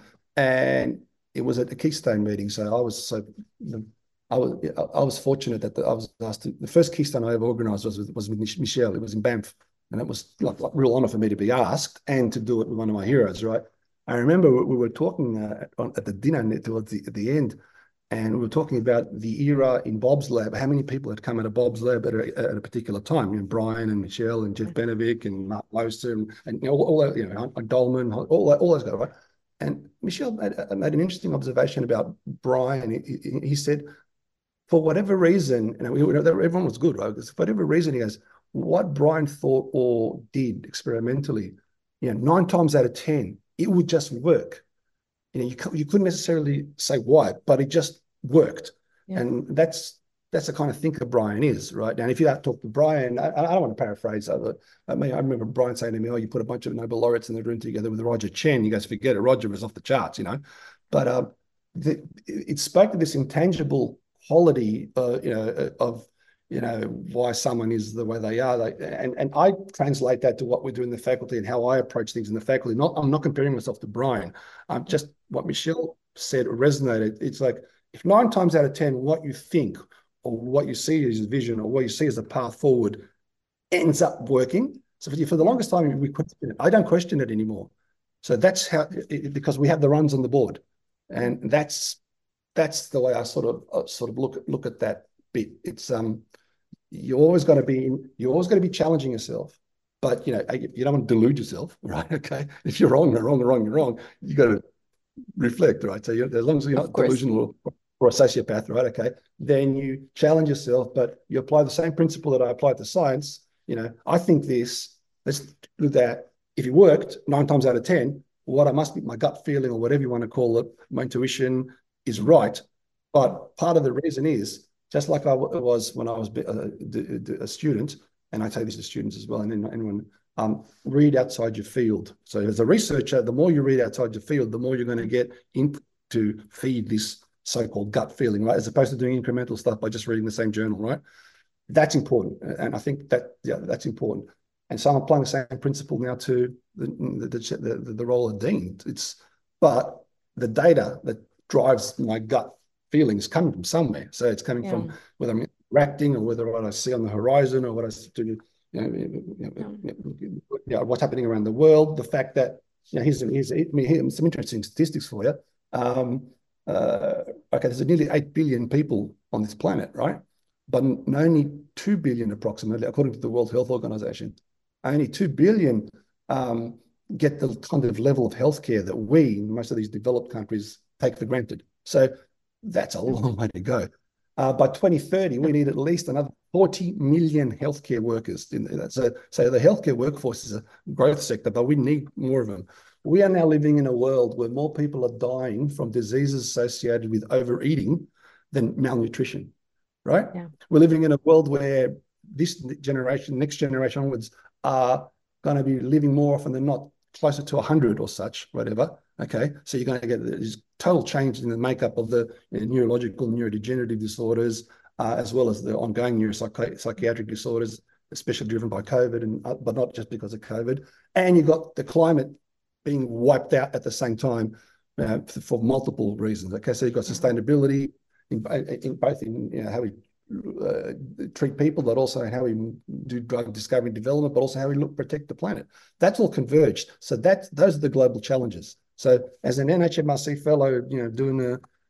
and it was at the Keystone meeting. So I was so you know, I was I was fortunate that the, I was asked to, the first Keystone I ever organised was with, was with Michel. It was in Banff. And it was like, like real honor for me to be asked and to do it with one of my heroes, right? I remember we were talking uh, at, at the dinner towards the, at the end, and we were talking about the era in Bob's lab, how many people had come out of Bob's lab at a, at a particular time. You know, Brian and Michelle and Jeff Benovic and Mark Loser and, and you know, all, all you know, Dolman, all, all those guys, right? And Michelle made, made an interesting observation about Brian. He, he said, for whatever reason, and we, everyone was good, right? For whatever reason, he goes, what Brian thought or did experimentally, you know, nine times out of ten, it would just work. You know, you, you couldn't necessarily say why, but it just worked. Yeah. And that's that's the kind of thinker Brian is, right? And if you have to talk to Brian, I, I don't want to paraphrase, but I mean, I remember Brian saying to me, oh, you put a bunch of Nobel laureates in the room together with Roger Chen. He goes, forget it, Roger was off the charts, you know. But uh, the, it spoke to this intangible quality, uh, you know, of, you know, why someone is the way they are. Like, and, and I translate that to what we do in the faculty and how I approach things in the faculty. Not, I'm not comparing myself to Brian. I'm just what Michelle said resonated. It's like, if nine times out of ten, what you think or what you see as a vision or what you see as a path forward ends up working. So for, for the longest time, we question it. I don't question it anymore. So that's how, it, because we have the runs on the board. And that's, that's the way I sort of, uh, sort of look, look at that bit. It's, um, you always got to be you always got to be challenging yourself, but you know, you don't want to delude yourself, right? Okay, if you're wrong, you're wrong, you're wrong, you're wrong. You got to reflect, right? So as long as you're not delusional or a sociopath, right? Okay, then you challenge yourself, but you apply the same principle that I applied to science. You know, I think this, let's do that. If it worked nine times out of ten, what I must be, my gut feeling or whatever you want to call it, my intuition is right. But part of the reason is, just like I was when I was a, a student, and I say this to students as well, and anyone, um, read outside your field. So as a researcher, the more you read outside your field, the more you're going to get input to feed this so-called gut feeling, right? As opposed to doing incremental stuff by just reading the same journal, right? That's important. And I think that, yeah, that's important. And so I'm applying the same principle now to the, the, the, the role of dean. It's, but the data that drives my gut feeling is coming from somewhere. So it's coming yeah. from whether I'm interacting or whether what I see on the horizon or what I do, you know, you know, yeah. you know, what's happening around the world. The fact that, you know, here's, here's, here's some interesting statistics for you. Um, uh, okay, there's nearly eight billion people on this planet, right? But only two billion approximately, according to the World Health Organization, only two billion um, get the kind of level of healthcare that we, in most of these developed countries, take for granted. So that's a long way to go. Uh, by twenty thirty, we need at least another forty million healthcare workers. In that. So, so the healthcare workforce is a growth sector, but we need more of them. We are now living in a world where more people are dying from diseases associated with overeating than malnutrition, right? Yeah. We're living in a world where this generation, next generation onwards, are going to be living more often than not closer to one hundred or such, whatever. Okay, so you're going to get this total change in the makeup of the you know, neurological, neurodegenerative disorders, uh, as well as the ongoing neuropsychiatric disorders, especially driven by COVID, and uh, but not just because of COVID. And you've got the climate being wiped out at the same time uh, for, for multiple reasons. Okay, so you've got sustainability in, in both in you know, how we uh, treat people, but also how we do drug discovery and development, but also how we look protect the planet. That's all converged. So that those are the global challenges. So as an N H M R C fellow, you know, doing a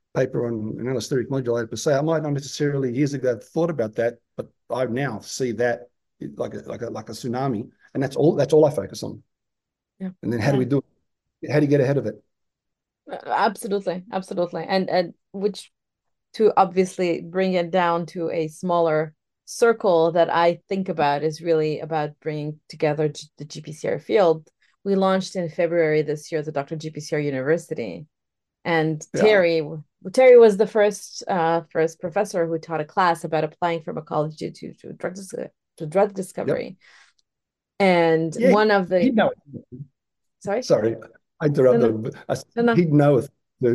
paper on an allosteric modulator per se, I might not necessarily years ago have thought about that, but I now see that like a, like a like a tsunami, and that's all that's all I focus on. Yeah. And then how do Yeah. we do it? How do you get ahead of it? Absolutely, absolutely. And and which to obviously bring it down to a smaller circle that I think about is really about bringing together the G P C R field. We launched in February this year the Doctor G P C R University, and Yeah, Terry Terry was the first uh, first professor who taught a class about applying pharmacology to to drug to drug yep, discovery. And yeah. one of He'd the know. sorry, Sorry, I no, no, interrupted. I said no, no. he'd know it.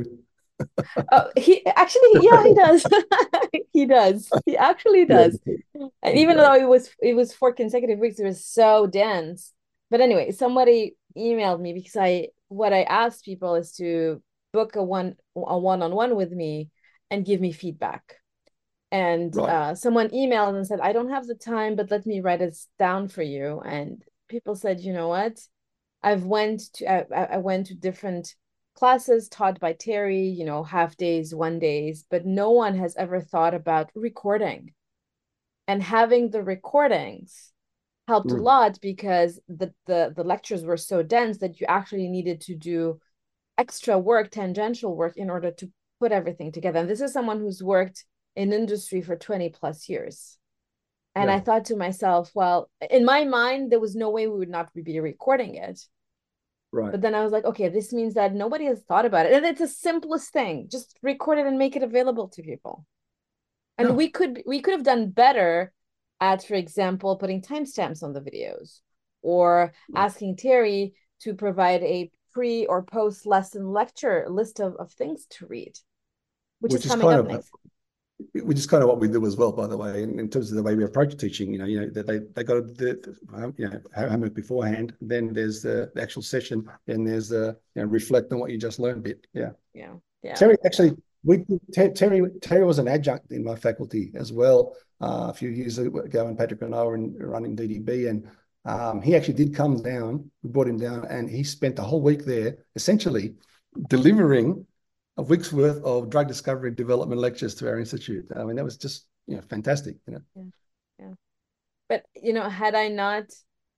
Oh, he actually, yeah, he does. He does. He actually Yeah, does. And he's even great. though it was it was four consecutive weeks, it was so dense. But anyway, somebody emailed me because I what I asked people is to book a one a one-on-one with me and give me feedback. And Right. uh, someone emailed and said, I don't have the time, but let me write it down for you. And people said, you know what? I've went to I, I went to different classes taught by Terry, you know, half days, one days, but no one has ever thought about recording. And having the recordings helped a Mm. lot because the the the lectures were so dense that you actually needed to do extra work, tangential work in order to put everything together. And this is someone who's worked in industry for twenty plus years. And Yeah. I thought to myself, well, in my mind, there was no way we would not be recording it. Right. But then I was like, okay, this means that nobody has thought about it. And it's the simplest thing. Just record it and make it available to people. And Yeah. we could we could have done better at, for example, putting timestamps on the videos or Right. asking Terry to provide a pre or post lesson lecture list of, of things to read, which is Which is coming kind up of next. which is kind of what we do as well, by the way, in, in terms of the way we approach teaching. You know, you know that they they got the, the you know homework beforehand. Then there's the, the actual session, and there's the you know reflect on what you just learned bit. Yeah. Yeah. Yeah. Terry Yeah. actually, we Terry Terry was an adjunct in my faculty as well uh, a few years ago when Patrick and I were in, running D D B, and um, he actually did come down. We brought him down, and he spent the whole week there, essentially delivering a week's worth of drug discovery and development lectures to our institute. I mean, that was just you know fantastic. You know, Yeah. Yeah. But you know, had I not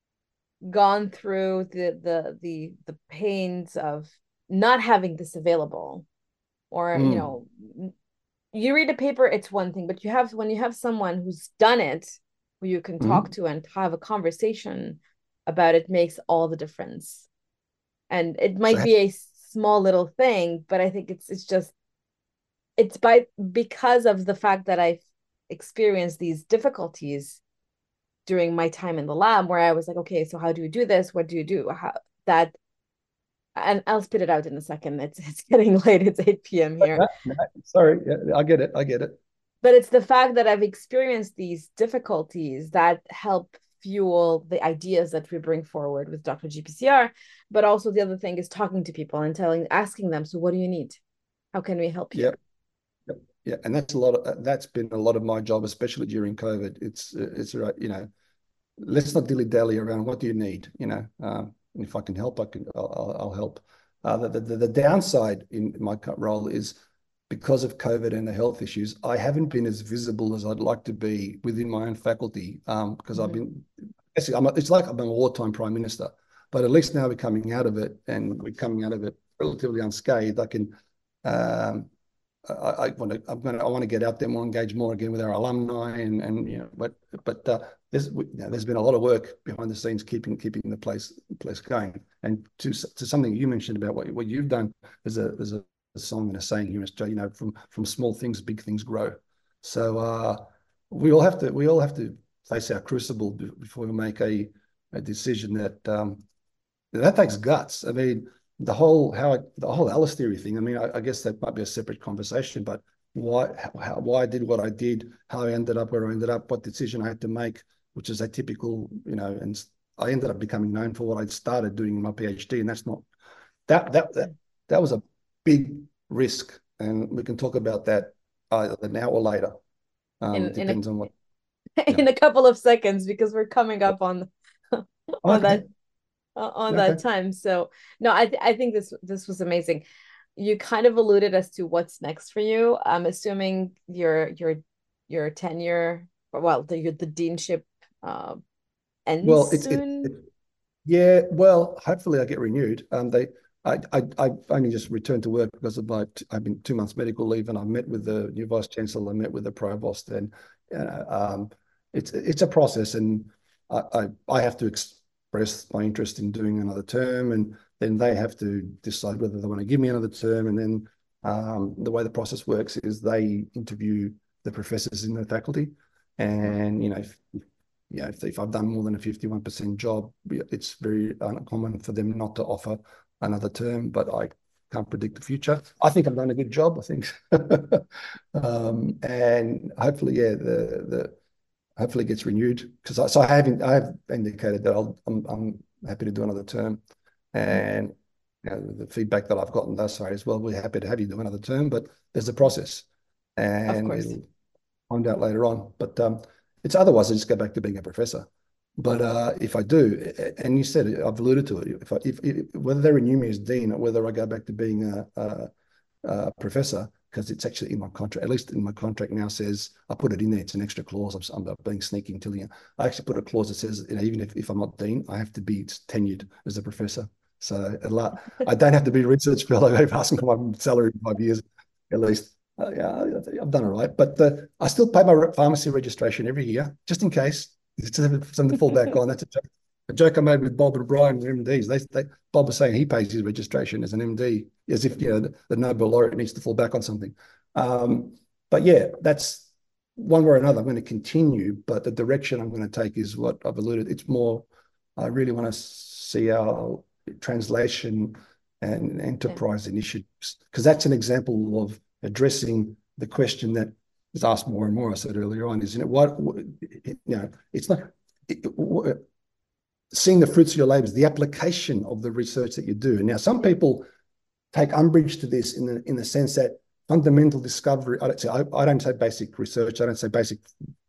gone through the the the the pains of not having this available, or you mm, know, you read a paper, it's one thing, but you have when you have someone who's done it, who you can talk mm. to and have a conversation about it, makes all the difference. And it So might be a small little thing, but I think it's it's just it's by because of the fact that I've experienced these difficulties during my time in the lab, where I was like, okay, so how do you do this? What do you do? How that and I'll spit it out in a second. It's it's getting late. It's eight p m here. no, no, sorry, yeah, I get it, I get it. But it's the fact that I've experienced these difficulties that help fuel the ideas that we bring forward with Doctor G P C R. But also the other thing is talking to people and telling, asking them, so what do you need? How can we help you? Yeah. Yep. Yeah, and that's a lot of that's been a lot of my job, especially during COVID. It's it's right, you know, let's not dilly dally around. What do you need? You know, um, and if I can help, I can. I'll, I'll, I'll help. Uh, the, the the downside in my current role is because of COVID and the health issues, I haven't been as visible as I'd like to be within my own faculty. Um, because I've Mm-hmm. been, I'm, it's like I'm a wartime prime minister, but at least now we're coming out of it, and we're coming out of it relatively unscathed. I can. Um, I, I want to. I'm going to. I want to get out there more, engage more again with our alumni, and and you know, but but uh, there's you know, there's been a lot of work behind the scenes keeping keeping the place place going. And to to something you mentioned about what what you've done, there's a there's a, a song and a saying here in Australia. You know, from from small things, big things grow. So uh, we all have to we all have to face our crucible before we make a a decision that um, that takes guts. I mean, the whole how I, the whole Alice theory thing. I mean, I, I guess that might be a separate conversation, but why how, why I did what I did, how I ended up where I ended up, what decision I had to make, which is atypical, you know, and I ended up becoming known for what I'd started doing in my PhD, and that's not that that that that was a big risk, and we can talk about that either now or later. Um, In it in a depends on what. Yeah. in a couple of seconds because we're coming up on on Okay. that on that Okay. time. So no, I th I think this this was amazing. you kind of alluded as to what's next for you. I'm assuming your your your tenure, well, the the deanship uh, ends Well, it's it, it, soon. yeah. Well, hopefully I get renewed. Um, they I, I I only just returned to work because of my I've been two months medical leave, and I met with the new vice chancellor, I met with the provost, and uh, um, it's it's a process, and I, I I have to express my interest in doing another term, and then they have to decide whether they want to give me another term, and then um, the way the process works is they interview the professors in the faculty, and you know if, you know, if, if I've done more than a fifty-one percent job, it's very uncommon for them not to offer another term, but I can't predict the future. I think I've done a good job, I think. um, and hopefully, yeah, the the hopefully it gets renewed, because I, so I have I have indicated that I'll, I'm I'm happy to do another term, and you know, the feedback that I've gotten thus far is, well, we're happy to have you do another term, but there's a process, Of and course. it'll find out later on. But um, it's otherwise I just go back to being a professor. But uh, if I do, and you said it, I've alluded to it, if, I, if, if whether they renew me as dean or whether I go back to being a, a, a professor, because it's actually in my contract, at least in my contract now says, I put it in there, it's an extra clause. I'm, I'm being sneaky until the end. I actually put a clause that says, you know, even if, if I'm not dean, I have to be tenured as a professor. So a lot, I don't have to be a research fellow asking for my salary in five years at least. Uh, yeah, I've done all right, but the, I still pay my pharmacy registration every year, just in case. It's just something to fall back on. That's a joke, a joke I made with Bob and Brian, M Ds. They, they, Bob was saying he pays his registration as an M D, as if you know the, the Nobel laureate needs to fall back on something. Um, but yeah, that's one way or another. I'm going to continue, but the direction I'm going to take is what I've alluded. It's more, I really want to see our translation and enterprise yeah. initiatives, because that's an example of addressing the question that is asked more and more. I said earlier on, is, you know, what, what you know, it's not it, it, seeing the fruits of your labors, the application of the research that you do. Now, some people take umbrage to this in the in the sense that fundamental discovery. I don't say I, I don't say basic research. I don't say basic.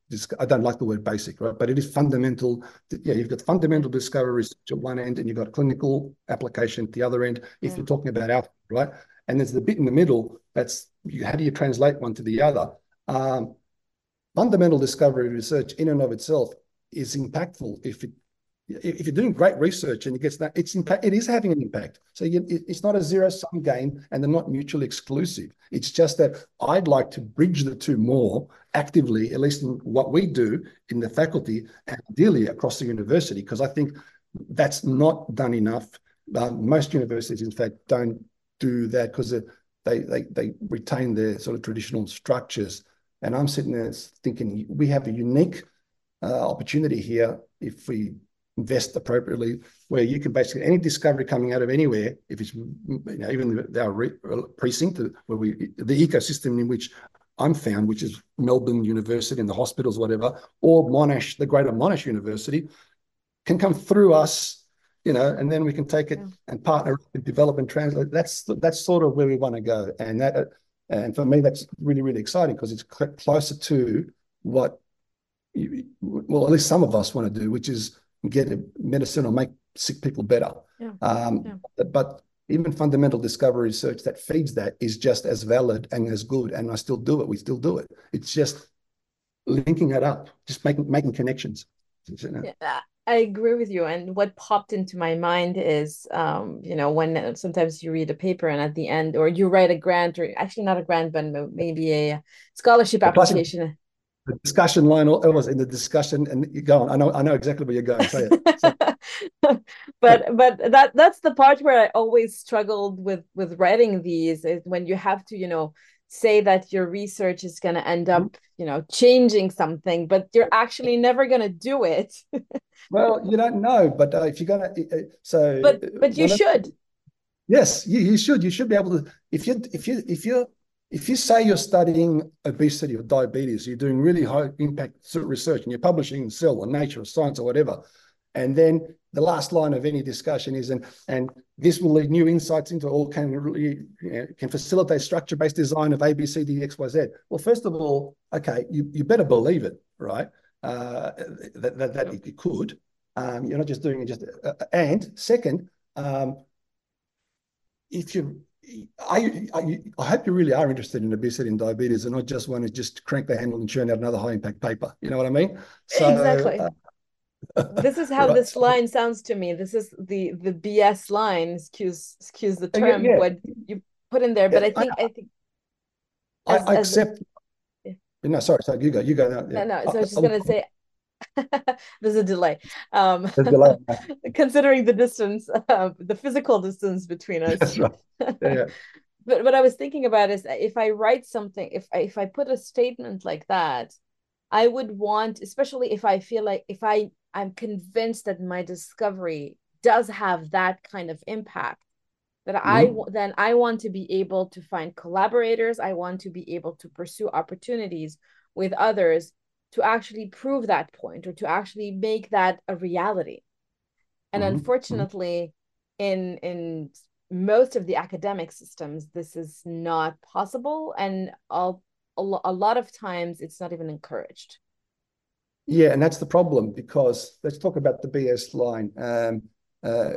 I don't like the word basic, right? But it is fundamental. Yeah, you've got fundamental discovery research at one end, and you've got clinical application at the other end. If yeah. you're talking about output, right? And there's the bit in the middle. That's how do you translate one to the other? Um, fundamental discovery research in and of itself is impactful if it if you're doing great research and it gets that, it's impact, it is having an impact. So you, it's not a zero-sum game, and they're not mutually exclusive. It's just that I'd like to bridge the two more actively, at least in what we do in the faculty and ideally across the university, because I think that's not done enough. Um, most universities, in fact, don't do that because they, they, they retain their sort of traditional structures. And I'm sitting there thinking we have a unique uh, opportunity here if we invest appropriately, where you can basically, any discovery coming out of anywhere, if it's, you know, even our re, precinct, where we, the ecosystem in which I'm found, which is Melbourne University and the hospitals, whatever, or Monash, the greater Monash University, can come through us, you know, and then we can take it yeah. and partner and develop and translate. That's that's sort of where we want to go. And that, and for me, that's really, really exciting because it's cl closer to what, you, well, at least some of us want to do, which is get a medicine or make sick people better. Yeah. Um, yeah. But even fundamental discovery research that feeds that is just as valid and as good. And I still do it. We still do it. It's just linking it up, just making making connections. You know? Yeah, I agree with you. And what popped into my mind is, um, you know, when sometimes you read a paper and at the end, or you write a grant, or actually not a grant, but maybe a scholarship application. The discussion line, it was in the discussion, and you go on. I know, I know exactly where you're going. Say it. Say it. but but that that's the part where I always struggled with with writing these, is when you have to, you know, say that your research is going to end up, you know, changing something, but you're actually never going to do it. Well, you don't know, but uh, if you're going to, uh, so but but you should. It, yes, you, you should. You should be able to. If you if you if you're If you say you're studying obesity or diabetes, you're doing really high impact research and you're publishing in Cell or Nature or Science or whatever, and then the last line of any discussion is, and, and this will lead new insights into all can really, you know, can facilitate structure-based design of A, B, C, D, X, Y, Z. Well, first of all, okay, you, you better believe it, right? Uh, that, that, that it could. Um, you're not just doing it just, uh, and second, um, if you I, I, I hope you really are interested in obesity and diabetes and not just want to just crank the handle and churn out another high impact paper. You know what I mean? So, Exactly. uh, This is how right. this So, line sounds to me. This is the the B S line, excuse excuse the yeah, term, yeah, what you put in there. yeah. But I I, think I think I, as I as accept. No, sorry, sorry. You go. You go now. Yeah. no, no. I, So I was just I'll, gonna say there's a delay. Um, there's delay. considering the distance, uh, the physical distance between us. That's right. Yeah, yeah. But what I was thinking about is if I write something, if I, if I put a statement like that, I would want, especially if I feel like if I I'm convinced that my discovery does have that kind of impact, that I Mm-hmm. then I want to be able to find collaborators. I want to be able to pursue opportunities with others to actually prove that point or to actually make that a reality. And Mm-hmm. unfortunately, in in most of the academic systems, this is not possible, and I'll, a, a lot of times it's not even encouraged. Yeah, and that's the problem because let's talk about the B S line. Um, uh,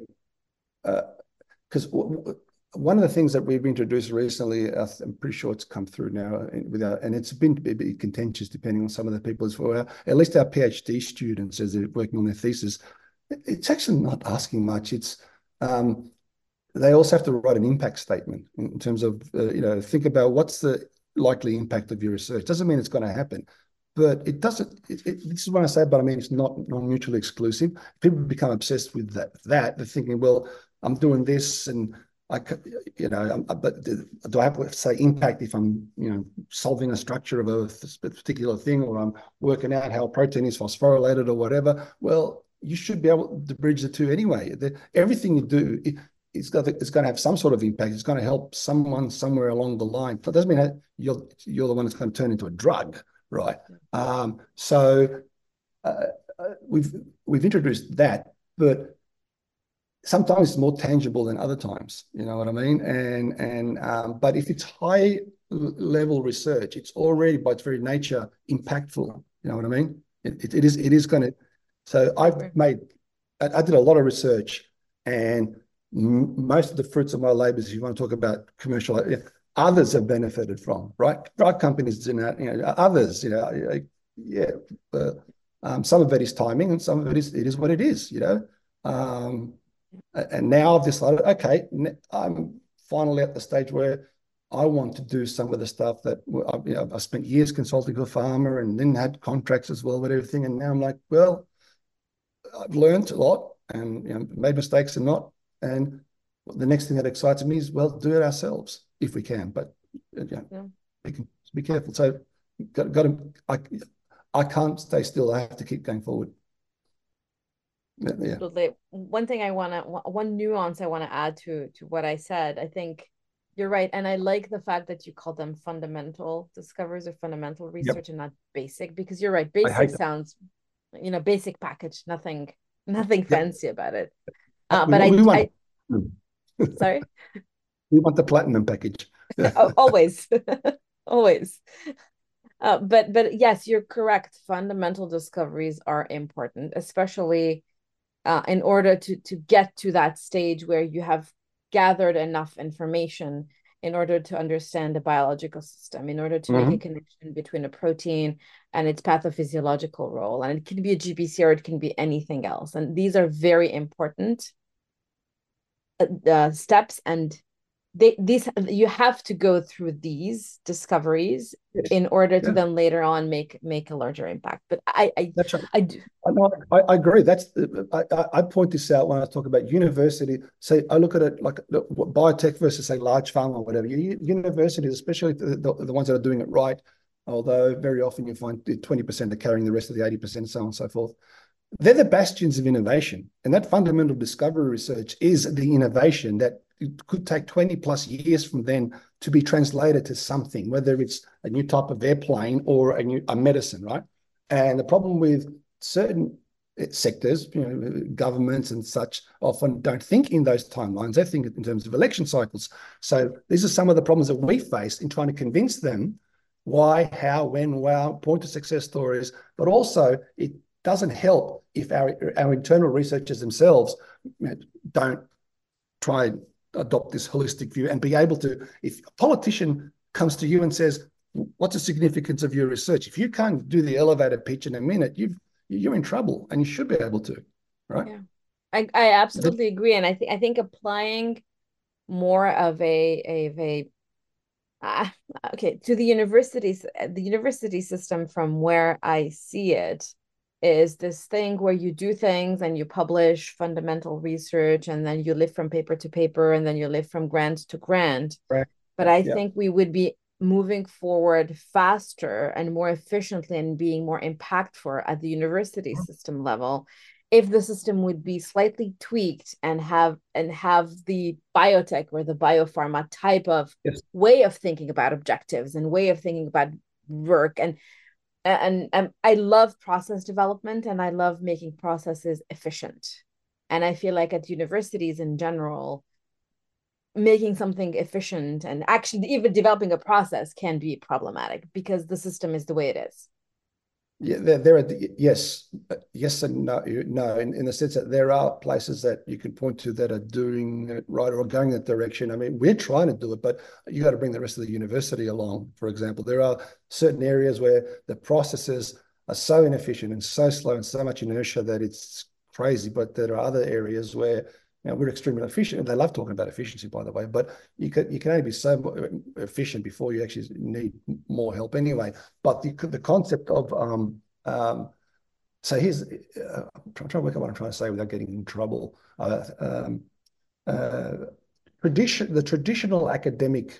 uh, because one of the things that we've introduced recently, I'm pretty sure it's come through now, with our, and it's been a bit contentious depending on some of the people as well. At least our PhD students, as they're working on their thesis, it's actually not asking much. It's um, they also have to write an impact statement in terms of uh, you know think about what's the likely impact of your research. Doesn't mean it's going to happen, but it doesn't. It, it, this is what I say, but I mean it's not non-mutually exclusive. People become obsessed with that. That they're thinking, well, I'm doing this, and I, you know, but do I have to say impact if I'm, you know, solving a structure of a particular thing, or I'm working out how a protein is phosphorylated or whatever? Well, you should be able to bridge the two anyway. The, everything you do, it, it's got it's going to have some sort of impact. It's going to help someone somewhere along the line. But it doesn't mean that you're you're the one that's going to turn into a drug, right? Um, so uh, we've we've introduced that, but sometimes it's more tangible than other times. You know what I mean? And and um, but if it's high level research, it's already by its very nature impactful. You know what I mean? It, it, it is it is going to. So I've made I, I did a lot of research, and most of the fruits of my labors, if you want to talk about commercial, others have benefited from, right? Drug companies do that, you know, others, you know, yeah. Uh, um, some of it is timing, and some of it is it is what it is, you know. Um, and now I've decided, okay, I'm finally at the stage where I want to do some of the stuff that you know, I spent years consulting for pharma and then had contracts as well with everything. And now I'm like, well, I've learned a lot and you know, made mistakes and not. And the next thing that excites me is, well, do it ourselves if we can. But you know, yeah. be, be careful. So got, got to, I, I can't stay still. I have to keep going forward. Yeah. Absolutely. One thing I want to, one nuance I want to add to to what I said, I think you're right. And I like the fact that you call them fundamental discoveries or fundamental research yep. and not basic, because you're right. Basic sounds, you know, basic package, nothing, nothing yep. fancy about it. Uh, but we, I, want, I sorry? We want the platinum package. Always, always. Uh, but but yes, you're correct. Fundamental discoveries are important, especially uh, in order to to get to that stage where you have gathered enough information in order to understand the biological system, in order to mm-hmm. make a connection between a protein and its pathophysiological role. And it can be a G P C R, it can be anything else. And these are very important uh, steps, and they these you have to go through these discoveries yes. in order to yeah. then later on make make a larger impact. But I I that's right. I do I, know, I, I agree. That's I, I point this out when I talk about university. Say I look at it like biotech versus say large pharma or whatever. Universities, especially the, the, the ones that are doing it right, although very often you find twenty percent are carrying the rest of the eighty percent, so on and so forth. They're the bastions of innovation, and that fundamental discovery research is the innovation that it could take twenty plus years from then to be translated to something, whether it's a new type of airplane or a new a medicine, right? And the problem with certain sectors, you know, governments and such, often don't think in those timelines. They think in terms of election cycles. So these are some of the problems that we face in trying to convince them why, how, when, wow, point to success stories, but also it doesn't help if our, our internal researchers themselves don't try adopt this holistic view and be able to, if a politician comes to you and says, what's the significance of your research? If you can't do the elevator pitch in a minute, you've, you're in trouble, and you should be able to, right? Yeah, I, I absolutely agree. And I think I think applying more of a, of a uh, okay, to the universities, the university system from where I see it is this thing where you do things and you publish fundamental research and then you live from paper to paper and then you live from grant to grant. Right. But I Yeah. think we would be moving forward faster and more efficiently and being more impactful at the university system level if the system would be slightly tweaked and have and have the biotech or the biopharma type of Yes. way of thinking about objectives and way of thinking about work. And and, and I love process development, and I love making processes efficient. And I feel like at universities in general, making something efficient and actually even developing a process can be problematic because the system is the way it is. Yeah, there, there are, yes, yes and no, no, in, in the sense that there are places that you can point to that are doing it right or going that direction. I mean, we're trying to do it, but you got to bring the rest of the university along. For example, there are certain areas where the processes are so inefficient and so slow and so much inertia that it's crazy. But there are other areas where, you know, we're extremely efficient. They love talking about efficiency, by the way, but you can you can only be so efficient before you actually need more help anyway. But the the concept of um um so here's uh, I'm trying to work out what I'm trying to say without getting in trouble. Uh, um, uh, tradition the traditional academic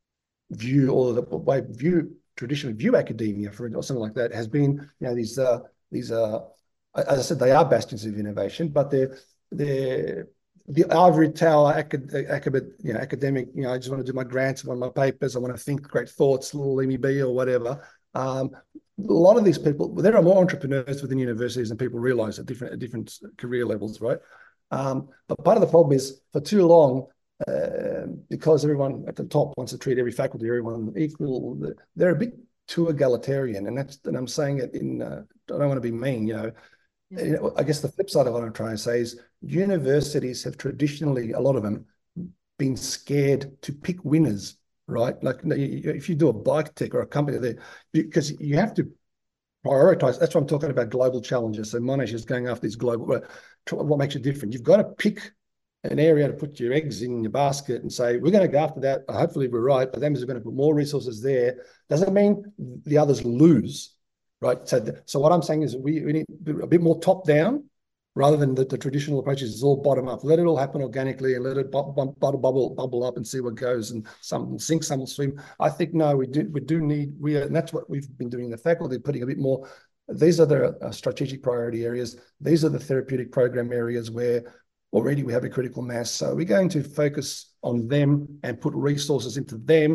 view or the way view traditionally view academia for or something like that has been, you know, these uh these uh as I said, they are bastions of innovation, but they're they're the ivory tower academic, you know, academic, you know, I just want to do my grants, I want my papers, I want to think great thoughts, little let me be or whatever. Um, a lot of these people, there are more entrepreneurs within universities than people realize at different at different career levels, right? Um, but part of the problem is for too long, uh, because everyone at the top wants to treat every faculty, everyone equal, they're a bit too egalitarian, and that's and I'm saying it in. Uh, I don't want to be mean, you know. You know, I guess the flip side of what I'm trying to say is universities have traditionally, a lot of them, been scared to pick winners, right? Like if you do a bike tech or a company there, because you have to prioritize. That's what I'm talking about, global challenges. So Monash is going after these global, what makes it different? You've got to pick an area to put your eggs in your basket and say, we're going to go after that. Hopefully we're right, but that means we're going to put more resources there. Doesn't mean the others lose. Right. So, so what I'm saying is we, we need a bit more top down rather than the, the traditional approaches is all bottom up. Let it all happen organically and let it bubble, bubble, bubble, bubble up and see what goes, and some will sink, some will swim. I think, no, we do, we do need, we are, and that's what we've been doing in the faculty, putting a bit more. These are the uh, strategic priority areas. These are the therapeutic program areas where already we have a critical mass. So we're going to focus on them and put resources into them.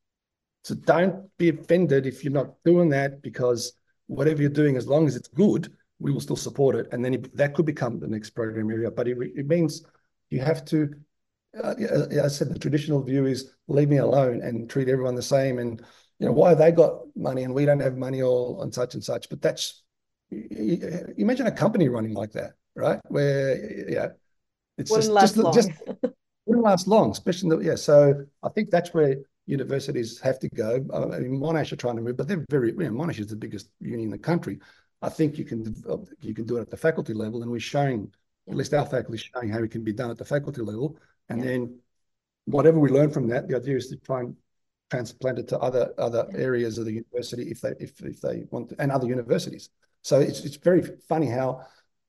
So don't be offended if you're not doing that, because whatever you're doing, as long as it's good, we will still support it. And then it, that could become the next program area. But it, it means you have to, uh, as I said, the traditional view is leave me alone and treat everyone the same. And, you know, why have they got money and we don't have money or and such and such? But that's, you, imagine a company running like that, right? Where, yeah, it's Wouldn't just, last just, long. just wouldn't last long, especially, in the, yeah. So I think that's where universities have to go. I mean, Monash are trying to move, but they're very, you know, Monash is the biggest uni in the country. I think you can you can do it at the faculty level, and we're showing, yeah. At least our faculty is showing how it can be done at the faculty level. And yeah. Then whatever we learn from that, the idea is to try and transplant it to other other yeah. areas of the university if they if if they want to, and other universities. So it's it's very funny how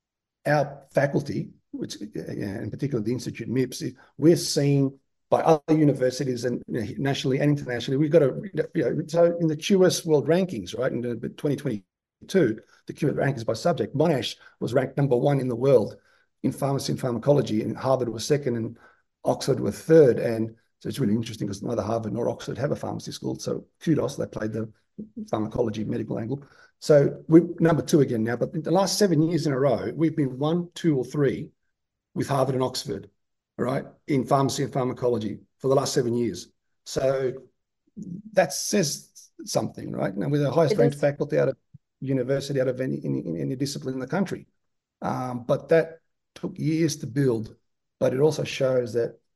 our faculty, which in particular the Institute M I P S, we're seeing by other universities and, you know, nationally and internationally. We've got a, you know, so in the Q S World Rankings, right, in the twenty twenty-two, the Q S rankings by subject, Monash was ranked number one in the world in pharmacy and pharmacology, and Harvard was second and Oxford was third. And so it's really interesting because neither Harvard nor Oxford have a pharmacy school. So kudos, they played the pharmacology medical angle. So we're number two again now, but in the last seven years in a row, we've been one, two, or three with Harvard and Oxford, right, in pharmacy and pharmacology for the last seven years. So that says something, right? Now, we're the highest ranked faculty out of university, out of any, in, any discipline in the country. Um, but that took years to build, but it also shows that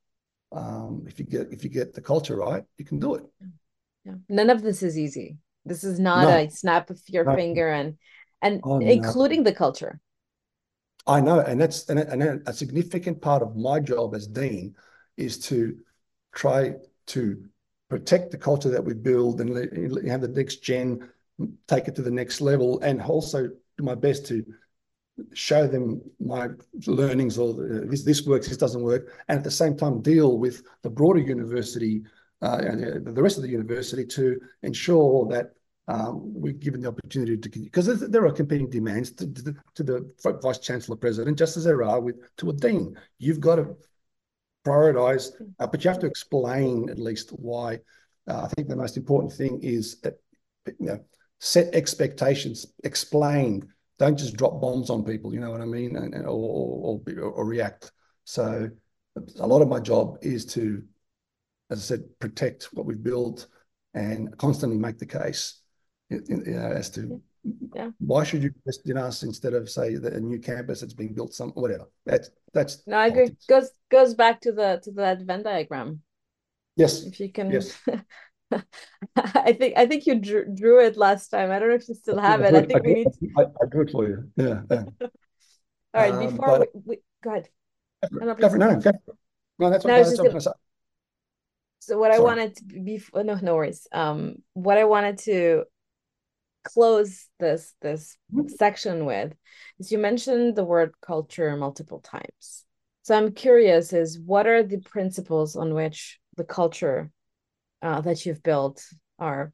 Um, if you get if you get the culture right, you can do it. Yeah. None of this is easy. This is not No, a snap of your no, finger and and oh no. including the culture. I know, and that's and, and a significant part of my job as dean is to try to protect the culture that we build and have the next gen take it to the next level, and also do my best to show them my learnings, or this this works, this doesn't work, and at the same time deal with the broader university uh, and the rest of the university to ensure that um, we're given the opportunity to, because there are competing demands to, to, to the vice chancellor president, just as there are with to a dean. You've got to prioritize, uh, but you have to explain at least why. Uh, I think the most important thing is that, you know, set expectations, explain. Don't just drop bombs on people. You know what I mean, and, or, or, or, or react. So, a lot of my job is to, as I said, protect what we've built and constantly make the case, you know, as to Yeah. why should you invest in us instead of, say, the, a new campus that's being built, some whatever. That's that's No, I agree. politics. Goes goes back to the to that Venn diagram. Yes. If you can, Yes. I think I think you drew, drew it last time. I don't know if you still have I it. do I it, I think we do need. it, I, I do it for you. Yeah. yeah. All right, Um, before we, but we go ahead. go No, no, for please. it. No, no, go for it. No, that's what, No, I no, was that's just what I'm gonna. trying to say. So what I Sorry. wanted to be no, no worries. Um, what I wanted to close this this section with is you mentioned the word culture multiple times. So I'm curious is what are the principles on which the culture uh, that you've built are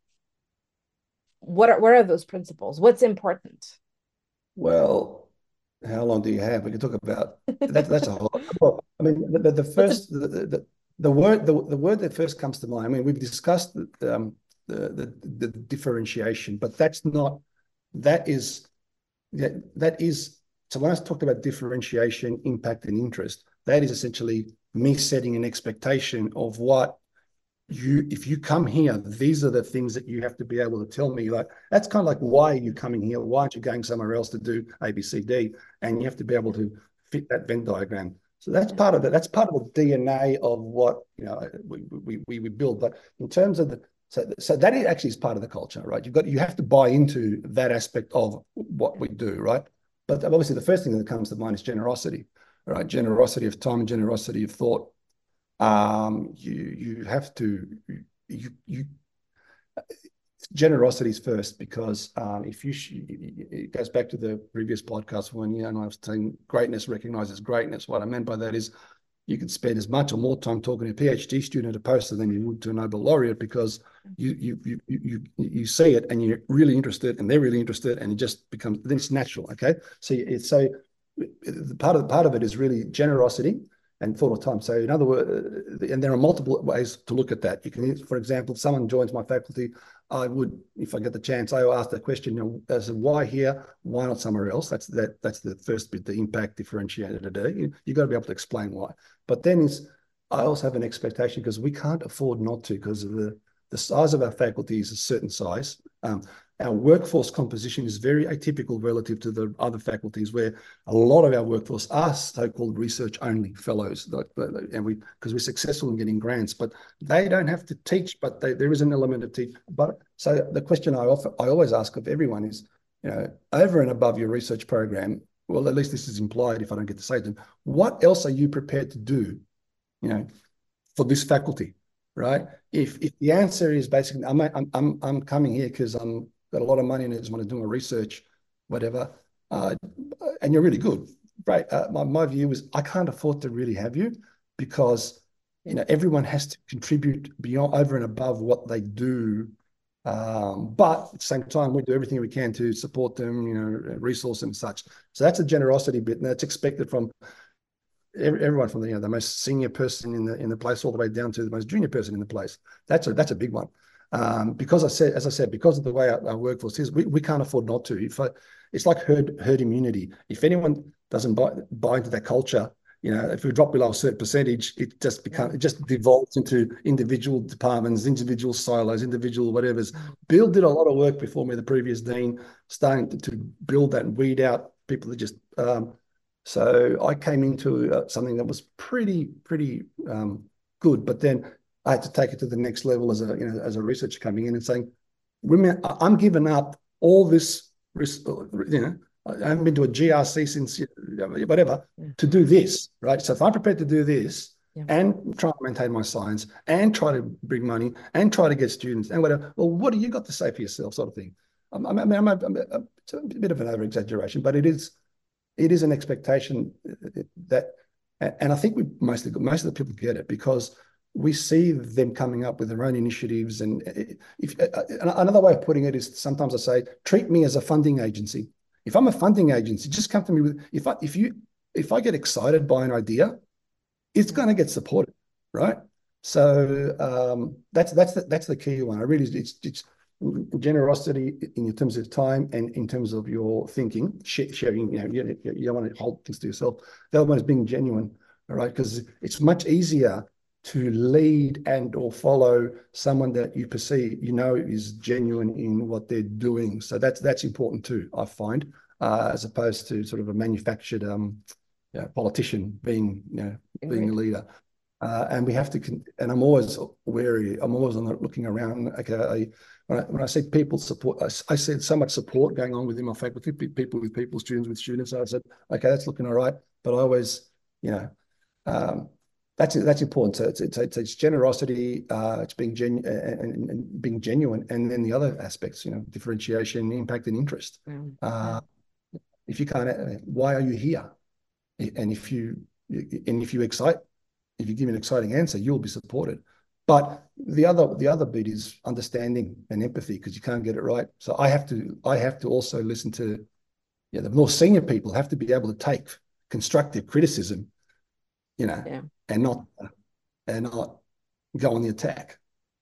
what are what are those principles? What's important? Well, how long do you have? We can talk about that. That's a whole. Well, I mean, the, the What's a first the, the, the word the, the word that first comes to mind. I mean, we've discussed the, um, the, the the differentiation, but that's not that is that that is. So when I talked about differentiation, impact, and interest, that is essentially me setting an expectation of what you, if you come here, these are the things that you have to be able to tell me. Like, that's kind of like, why are you coming here? Why aren't you going somewhere else to do A, B, C, D? And you have to be able to fit that Venn diagram. So that's part of it. That's part of the D N A of what, you know, we we we, we build. But in terms of the so, so that actually is part of the culture, right? You've got you have to buy into that aspect of what we do, right? But obviously, the first thing that comes to mind is generosity, right? Generosity of time and generosity of thought. Um, you you have to you you generosity is first, because um, if you it goes back to the previous podcast when, you know, I was saying greatness recognizes greatness. What I meant by that is you can spend as much or more time talking to a PhD student opposed to than you would to a Nobel laureate, because you you you you you see it and you're really interested and they're really interested, and it just becomes, then it's natural. Okay, so it's so the part of part of it is really generosity and thought of time. So in other words, and there are multiple ways to look at that. You can, for example, if someone joins my faculty, I would, if I get the chance, I will ask the question, you know, as why here, why not somewhere else? That's that. That's the first bit, the impact differentiated today. You, you got to be able to explain why. But then is, I also have an expectation, because we can't afford not to, because of the the size of our faculty is a certain size. Um, our workforce composition is very atypical relative to the other faculties, where a lot of our workforce are so-called research-only fellows, like, and we because we're successful in getting grants, but they don't have to teach, but they, there is an element of teach. But so the question I offer, I always ask of everyone is, you know, over and above your research program, well, at least this is implied if I don't get to say it, what else are you prepared to do, you know, for this faculty, right? If if the answer is basically, I'm I'm I'm, I'm coming here because I'm got a lot of money and I just want to do my research, whatever, uh, and you're really good, right? Uh, my my view is I can't afford to really have you, because you know everyone has to contribute beyond, over and above what they do. Um, but at the same time, we do everything we can to support them, you know, resource and such. So that's a generosity bit, and that's expected from everyone, from the, you know, the most senior person in the in the place all the way down to the most junior person in the place. That's a that's a big one. Um, because I said, as I said, because of the way our, our workforce is, we, we can't afford not to. If I, it's like herd herd immunity. If anyone doesn't buy buy into that culture, you know, if we drop below a certain percentage, it just becomes, it just devolves into individual departments, individual silos, individual whatever's. Bill did a lot of work before me, the previous dean, starting to, to build that and weed out people that just. Um, so I came into uh, something that was pretty, pretty um, good. But then I had to take it to the next level as a, you know, as a researcher coming in and saying, remember, I'm giving up all this, you know, I haven't been to a G R C since whatever, yeah. to do this, right? So if I'm prepared to do this yeah. and try to maintain my science and try to bring money and try to get students and whatever, well, what do you got to say for yourself, sort of thing? I mean, I'm, I'm, I'm, I'm, it's a bit of an over-exaggeration, but it is, it is an expectation that, and I think we mostly, most of the people get it because we see them coming up with their own initiatives. And if another way of putting it is sometimes I say, treat me as a funding agency. If I'm a funding agency, just come to me with, if I, if you, if I get excited by an idea, it's going to get supported, right? So um, that's, that's, the, that's the key one. I really, it's, it's generosity in terms of time and in terms of your thinking, sharing, you know, you, you don't want to hold things to yourself. The other one is being genuine, all right? Because it's much easier to lead and or follow someone that you perceive, you know, is genuine in what they're doing. So that's that's important too, I find, uh, as opposed to sort of a manufactured um, you know, politician being, you know, being a leader. Uh, and we have to, and I'm always wary, I'm always on the, looking around. Okay, I, when, I, when I see people support, I, I see so much support going on within my faculty, people with people, students with students. So I said, okay, that's looking all right. But I always, you know, um, That's that's important. So it's it's, it's, it's generosity, uh, it's being genu and, and being genuine, and then the other aspects, you know, differentiation, impact, and interest. Mm. Uh, if you can't, why are you here? And if you and if you excite, if you give me an exciting answer, you'll be supported. But the other the other bit is understanding and empathy, because you can't get it right. So I have to I have to also listen to, yeah, the more senior people have to be able to take constructive criticism, you know, yeah. and not and not go on the attack.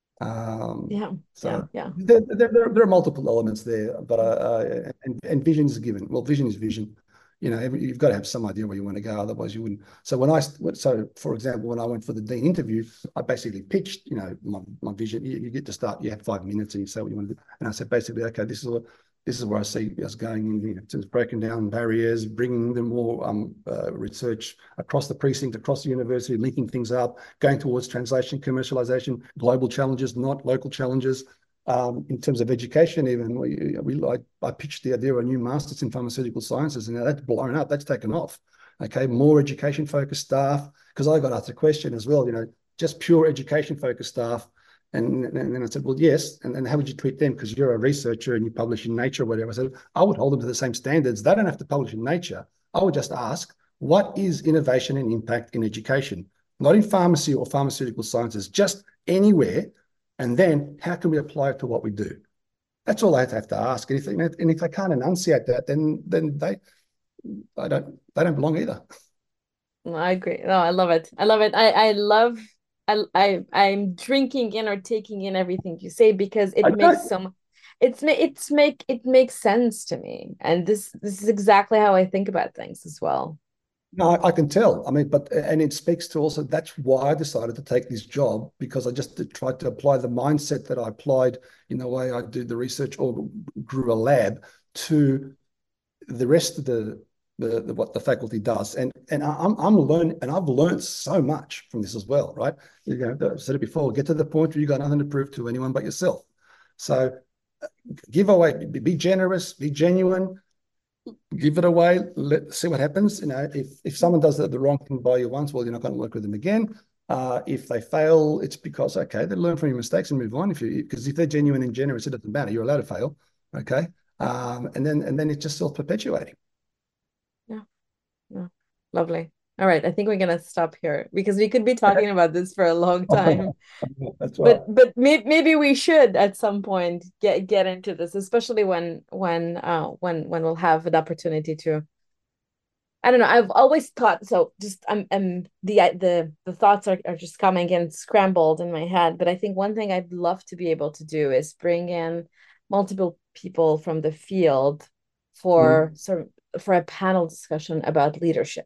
Um, yeah, so yeah, yeah. There, there, there are multiple elements there, but uh, and, and vision is given. Well, vision is vision. You know, every, you've got to have some idea where you want to go. Otherwise, you wouldn't. So when I, so for example, when I went for the dean interview, I basically pitched, you know, my, my vision. You, you get to start. You have five minutes, and you say what you want to do. And I said basically, okay, this is what. This is where I see us going in, you know, just breaking down barriers, bringing them more um, uh, research across the precinct, across the university, linking things up, going towards translation, commercialization, global challenges, not local challenges. Um, in terms of education, even we, we I, I pitched the idea of a new master's in pharmaceutical sciences, and now that's blown up. That's taken off. Okay, more education-focused staff, because I got asked a question as well. You know, just pure education-focused staff. And, and then I said, well, yes. And then how would you treat them? Because you're a researcher and you publish in Nature or whatever. I said, I would hold them to the same standards. They don't have to publish in Nature. I would just ask, what is innovation and impact in education? Not in pharmacy or pharmaceutical sciences, just anywhere. And then how can we apply it to what we do? That's all I have to ask. And if they, and if they can't enunciate that, then then they, I don't, they don't belong either. No, I agree. No, I love it. I love it. I, I love I, I I'm drinking in or taking in everything you say, because it okay. makes some it's it's make it makes sense to me, and this this is exactly how I think about things as well. No, I, I can tell. I mean, but and it speaks to also, that's why I decided to take this job, because I just tried to apply the mindset that I applied in the way I did the research or grew a lab to the rest of the The, the, what the faculty does, and and I'm I'm learning, and I've learned so much from this as well, right? You know, I've said it before. Get to the point where you got nothing to prove to anyone but yourself. So, give away, be, be generous, be genuine, give it away. Let see what happens. You know, if if someone does the, the wrong thing by you once, well, you're not going to work with them again. Uh, if they fail, it's because okay, they learn from your mistakes and move on. If you because if they're genuine and generous, it doesn't matter. You're allowed to fail, okay? Um, and then and then it's just self perpetuating. Yeah. Yeah. Lovely. All right. I think we're going to stop here, because we could be talking about this for a long time. That's right. But but may, maybe we should at some point get get into this, especially when when uh when when we'll have an opportunity to. I don't know. I've always thought so. Just I'm um the the the thoughts are, are just coming in scrambled in my head. But I think one thing I'd love to be able to do is bring in multiple people from the field for mm. sort of for a panel discussion about leadership,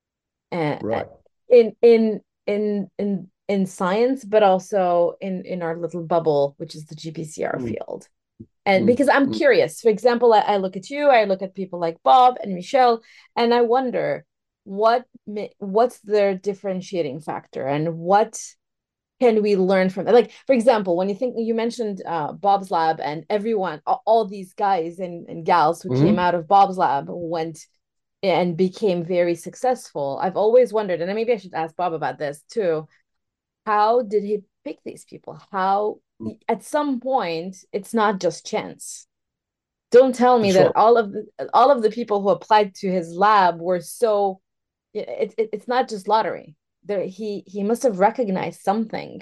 and right. in in in in in science, but also in in our little bubble, which is the G P C R mm. field. And mm. because I'm mm. curious, for example, I, I look at you, I look at people like Bob and Michelle, and I wonder what what's their differentiating factor, and what can we learn from it? Like, for example, when you think you mentioned uh, Bob's Lab and everyone, all, all these guys and, and gals who came Mm-hmm. out of Bob's Lab went and became very successful. I've always wondered, and maybe I should ask Bob about this too. How did he pick these people? How, at some point, it's not just chance. Don't tell me That's that right. all of the all of the people who applied to his lab were so it, it it's not just lottery. There he he must have recognized something.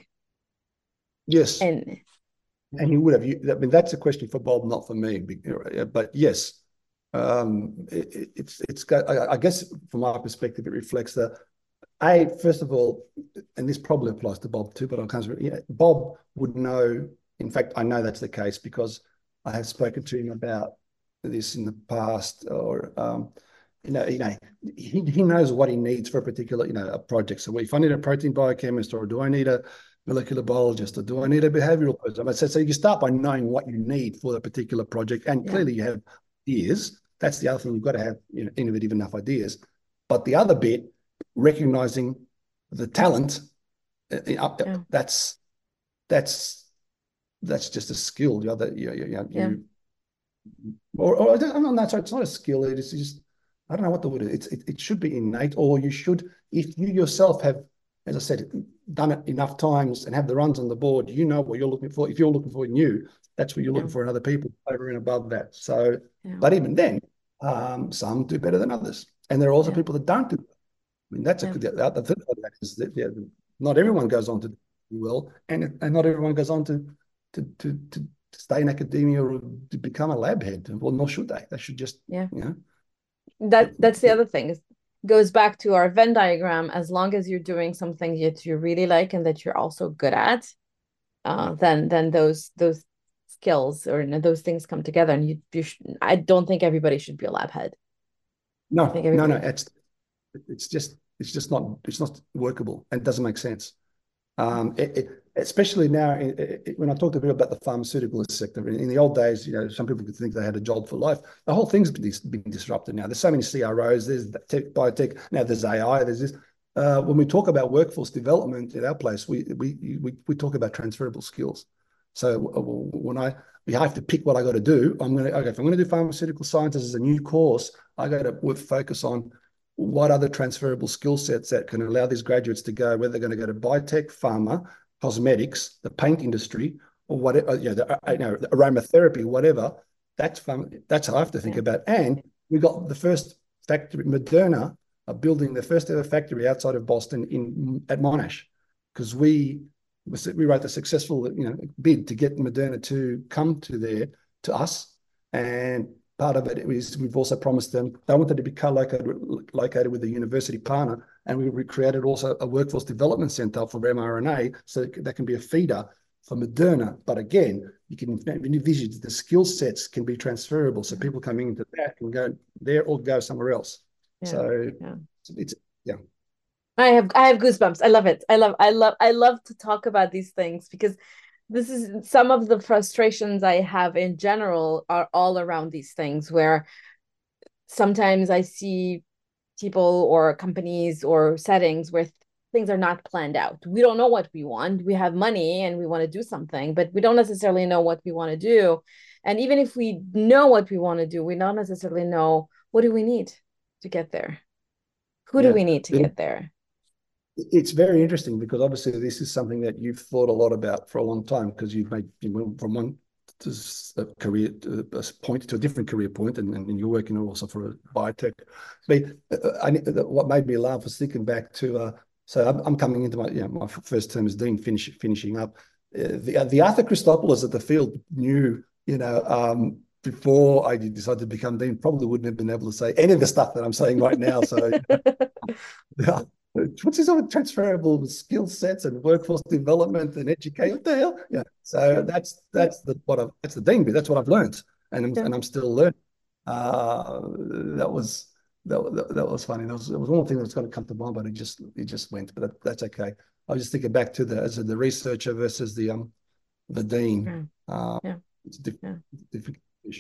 Yes. And And he would have. I mean, that's a question for Bob, not for me. But yes, um, it, it's it's got. I, I guess from our perspective, it reflects the. A first of all, and this probably applies to Bob too, but I can't. Yeah, Bob would know. In fact, I know that's the case because I have spoken to him about this in the past, or um, you know, you know, he, he knows what he needs for a particular, you know, a project. So if I need a protein biochemist, or do I need a molecular biologist, or do I need a behavioral person? So, so you start by knowing what you need for the particular project, and yeah, clearly you have ideas. That's the other thing, you've got to have, you know, innovative enough ideas. But the other bit, recognizing the talent, uh, yeah, that's that's that's just a skill. The other, you, you, you, yeah, you or, or I'm not sorry, it's not a skill. It's just, I don't know what the word is. It's, it, it should be innate, or you should, if you yourself have, as I said, done it enough times and have the runs on the board, you know what you're looking for. If you're looking for new, that's what you're yeah, looking for in other people over and above that. So, yeah, but even then, um, some do better than others. And there are also yeah, people that don't do well. I mean, that's a yeah, good, the other thing of that is that, yeah, not everyone goes on to do well, and, and not everyone goes on to, to, to, to stay in academia or to become a lab head. Well, nor should they. They should just, yeah. you know, That that's the other thing. It goes back to our Venn diagram. As long as you're doing something that you really like and that you're also good at, uh, then then those those skills or those things come together. And you you sh I don't think everybody should be a lab head. I think no, no, no. everybody, It's it's just it's just not it's not workable and it doesn't make sense. Um, it, it, especially now, it, it, when I talk to people about the pharmaceutical sector, in, in the old days, you know, some people could think they had a job for life. The whole thing's been, been disrupted now. There's so many C R Os. There's tech, biotech. Now there's A I. There's this. Uh, when we talk about workforce development at our place, we we we we talk about transferable skills. So when I we have to pick what I got to do, I'm going to okay. If I'm going to do pharmaceutical sciences as a new course, I got to focus on what other transferable skill sets that can allow these graduates to go, whether they're going to go to biotech, pharma, cosmetics, the paint industry, or whatever, you know, the, you know, the aromatherapy, whatever. That's fun. That's how I have to think yeah, about. And we got the first factory, Moderna, are building the first ever factory outside of Boston in at Monash, because we we wrote the successful, you know, bid to get Moderna to come to there to us, and part of it is we've also promised them they wanted to be co-located located with a university partner, and we created also a workforce development center for mRNA, so that can be a feeder for Moderna. But again, you can envisage the skill sets can be transferable, so people coming into that can go there or go somewhere else. yeah, So yeah. it's yeah. I have I have goosebumps. I love it. I love I love I love to talk about these things because this is some of the frustrations I have in general are all around these things where sometimes I see people or companies or settings where things are not planned out. We don't know what we want. We have money and we want to do something, but we don't necessarily know what we want to do. And even if we know what we want to do, we don't necessarily know what do we need to get there. Who do Yeah. we need to get there? It's very interesting because obviously this is something that you've thought a lot about for a long time, because you've made you went from one to a career to a point to a different career point, and, and you're working also for a biotech. But uh, I, what made me laugh was thinking back to uh, so I'm, I'm coming into my you know, my first term as dean, finish, finishing up. Uh, the the Arthur Christopoulos at the field knew, you know, um, before I decided to become dean, probably wouldn't have been able to say any of the stuff that I'm saying right now. So yeah. What's this all transferable skill sets and workforce development and education? What the hell? Yeah. So that's that's the what I've, that's the thing. That's what I've learned, and I'm, Yeah. and I'm still learning. Uh, that was that, that, that was funny. That was, it was one thing that was going to come to mind, but it just it just went. But that, that's okay. I was just thinking back to the as the researcher versus the um the dean. Yeah. Uh, Yeah. it's different. Yeah. different.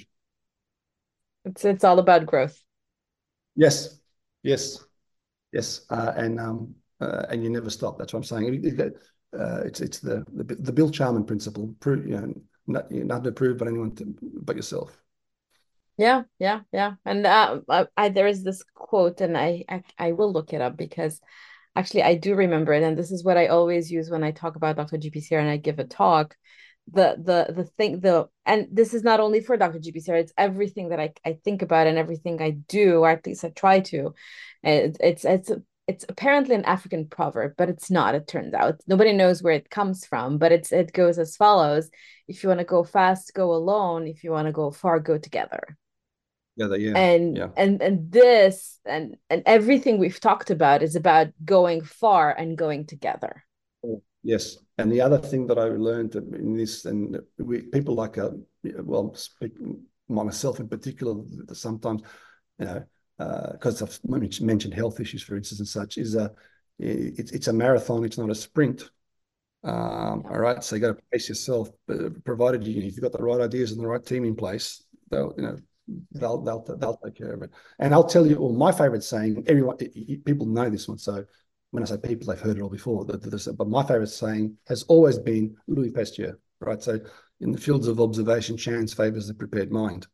It's it's all about growth. Yes. Yes. Yes, uh, and um, uh, and you never stop. That's what I'm saying. uh, it's it's the, the the Bill Charman principle. Prove, you know, not, you not to prove but anyone to, but yourself. Yeah, yeah, yeah. And uh, I, I there is this quote, and I, I I will look it up because actually I do remember it, and this is what I always use when I talk about Doctor G P C R and I give a talk. The the the thing the and this is not only for Doctor G P C R, it's everything that I, I think about and everything I do, or at least I try to. It, it's it's it's apparently an African proverb, but it's not, it turns out. Nobody knows where it comes from, but it's it goes as follows: if you want to go fast, go alone. If you want to go far, go together. Yeah, the, yeah, and yeah. and and this and and everything we've talked about is about going far and going together. Yes, and the other thing that I learned in this, and we people like, uh, well, speak, myself in particular, sometimes, you know, because uh, I've mentioned health issues, for instance, and such, is a it's it's a marathon. It's not a sprint. Um, all right, so you got to pace yourself, provided you, if you've got the right ideas and the right team in place, they'll, you know, they'll they'll they'll take care of it. And I'll tell you, well, my favorite saying, everyone, people know this one, so when I say people, they've heard it all before. But my favorite saying has always been Louis Pasteur, right? So in the fields of observation, chance favors the prepared mind.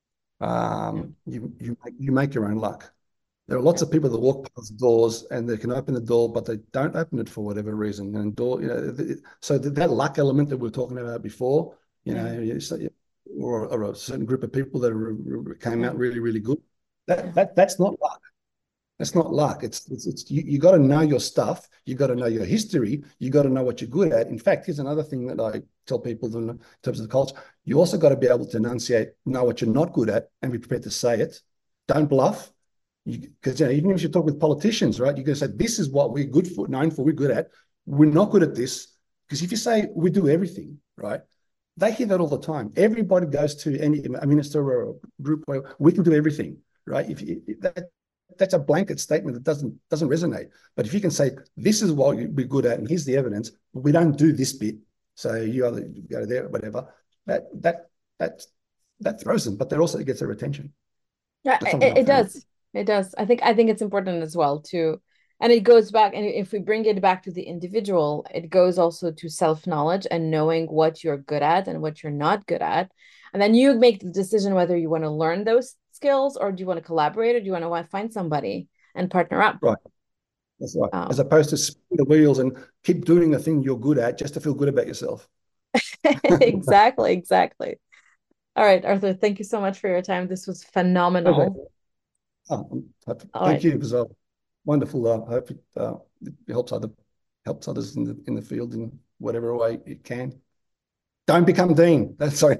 Um, you you make, you make your own luck. There are lots of people that walk past doors and they can open the door, but they don't open it for whatever reason. And door, you know, so that luck element that we were talking about before, you know, or, or a certain group of people that are, came out really, really good. That that that's not luck. That's not luck. It's it's, it's you, you got to know your stuff. You got to know your history. You got to know what you're good at. In fact, here's another thing that I tell people in terms of the culture. You also got to be able to enunciate, know what you're not good at, and be prepared to say it. Don't bluff. Because you, you know, even if you talk with politicians, right, you're going to say, this is what we're good for, known for, we're good at. We're not good at this. Because if you say we do everything, right, they hear that all the time. Everybody goes to any a minister or a group where we can do everything, right? If, you, if that, that's a blanket statement that doesn't doesn't resonate. But if you can say, this is what we're good at, and here's the evidence, but we don't do this bit, so you either go there or whatever, that that that that throws them, but that also gets their attention. Yeah, it, it does. It does. I think I think it's important as well to, and it goes back, and if we bring it back to the individual, it goes also to self-knowledge and knowing what you're good at and what you're not good at. And then you make the decision whether you want to learn those skills, or do you want to collaborate, or do you want to find somebody and partner up. Right. That's right. Um, As opposed to spin the wheels and keep doing the thing you're good at just to feel good about yourself. Exactly, exactly. All right, Arthur, thank you so much for your time. This was phenomenal. Okay. Oh, thank right. you. It was uh, wonderful. Uh, I hope it, uh, it helps other helps others in the in the field in whatever way it can. Don't become dean. That's sorry.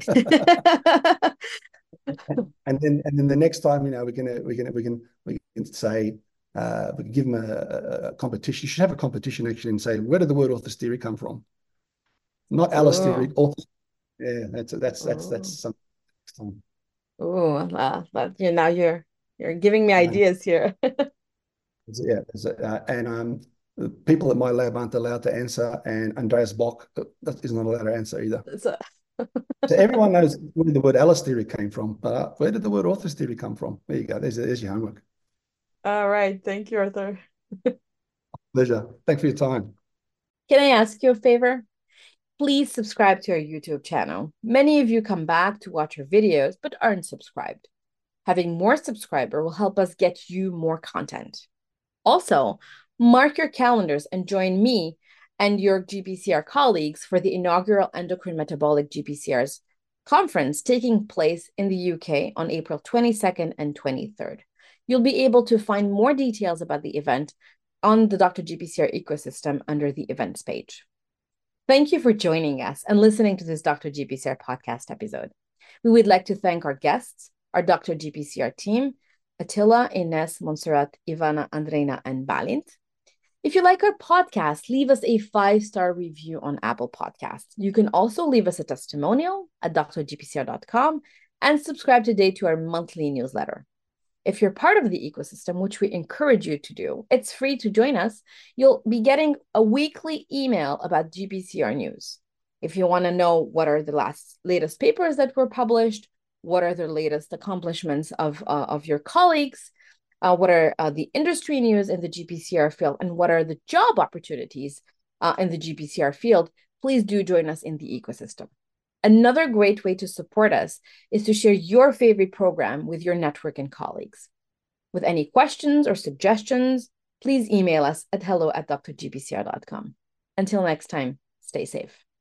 and then and then the next time, you know, we're gonna we're gonna we can we can say uh, we can give them a, a competition. You should have a competition actually and say, where did the word orthostery come from? Not allostery. Ortho. Yeah, that's that's that's that's something. Oh, uh, but you now you're you're giving me ideas here. Yeah, uh, and um, people at my lab aren't allowed to answer, and Andreas Bock is not allowed to answer either. So, so everyone knows where the word allostery came from, but uh, where did the word orthostery come from? There you go. There's, there's your homework. All right. Thank you, Arthur. Pleasure. Thanks for your time. Can I ask you a favor? Please subscribe to our YouTube channel. Many of you come back to watch our videos, but aren't subscribed. Having more subscribers will help us get you more content. Also, mark your calendars and join me and your G P C R colleagues for the inaugural Endocrine Metabolic G P C Rs conference taking place in the U K on April twenty-second and twenty-third. You'll be able to find more details about the event on the Doctor G P C R ecosystem under the events page. Thank you for joining us and listening to this Doctor G P C R podcast episode. We would like to thank our guests, our Doctor G P C R team, Attila, Ines, Montserrat, Ivana, Andreina, and Balint. If you like our podcast, leave us a five-star review on Apple Podcasts. You can also leave us a testimonial at d r g p c r dot com and subscribe today to our monthly newsletter. If you're part of the ecosystem, which we encourage you to do, it's free to join us. You'll be getting a weekly email about G P C R news. If you want to know what are the last latest papers that were published, what are the latest accomplishments of, uh, of your colleagues, uh, what are uh, the industry news in the G P C R field, and what are the job opportunities uh, in the G P C R field, please do join us in the ecosystem. Another great way to support us is to share your favorite program with your network and colleagues. With any questions or suggestions, please email us at hello at d r g p c r dot com. Until next time, stay safe.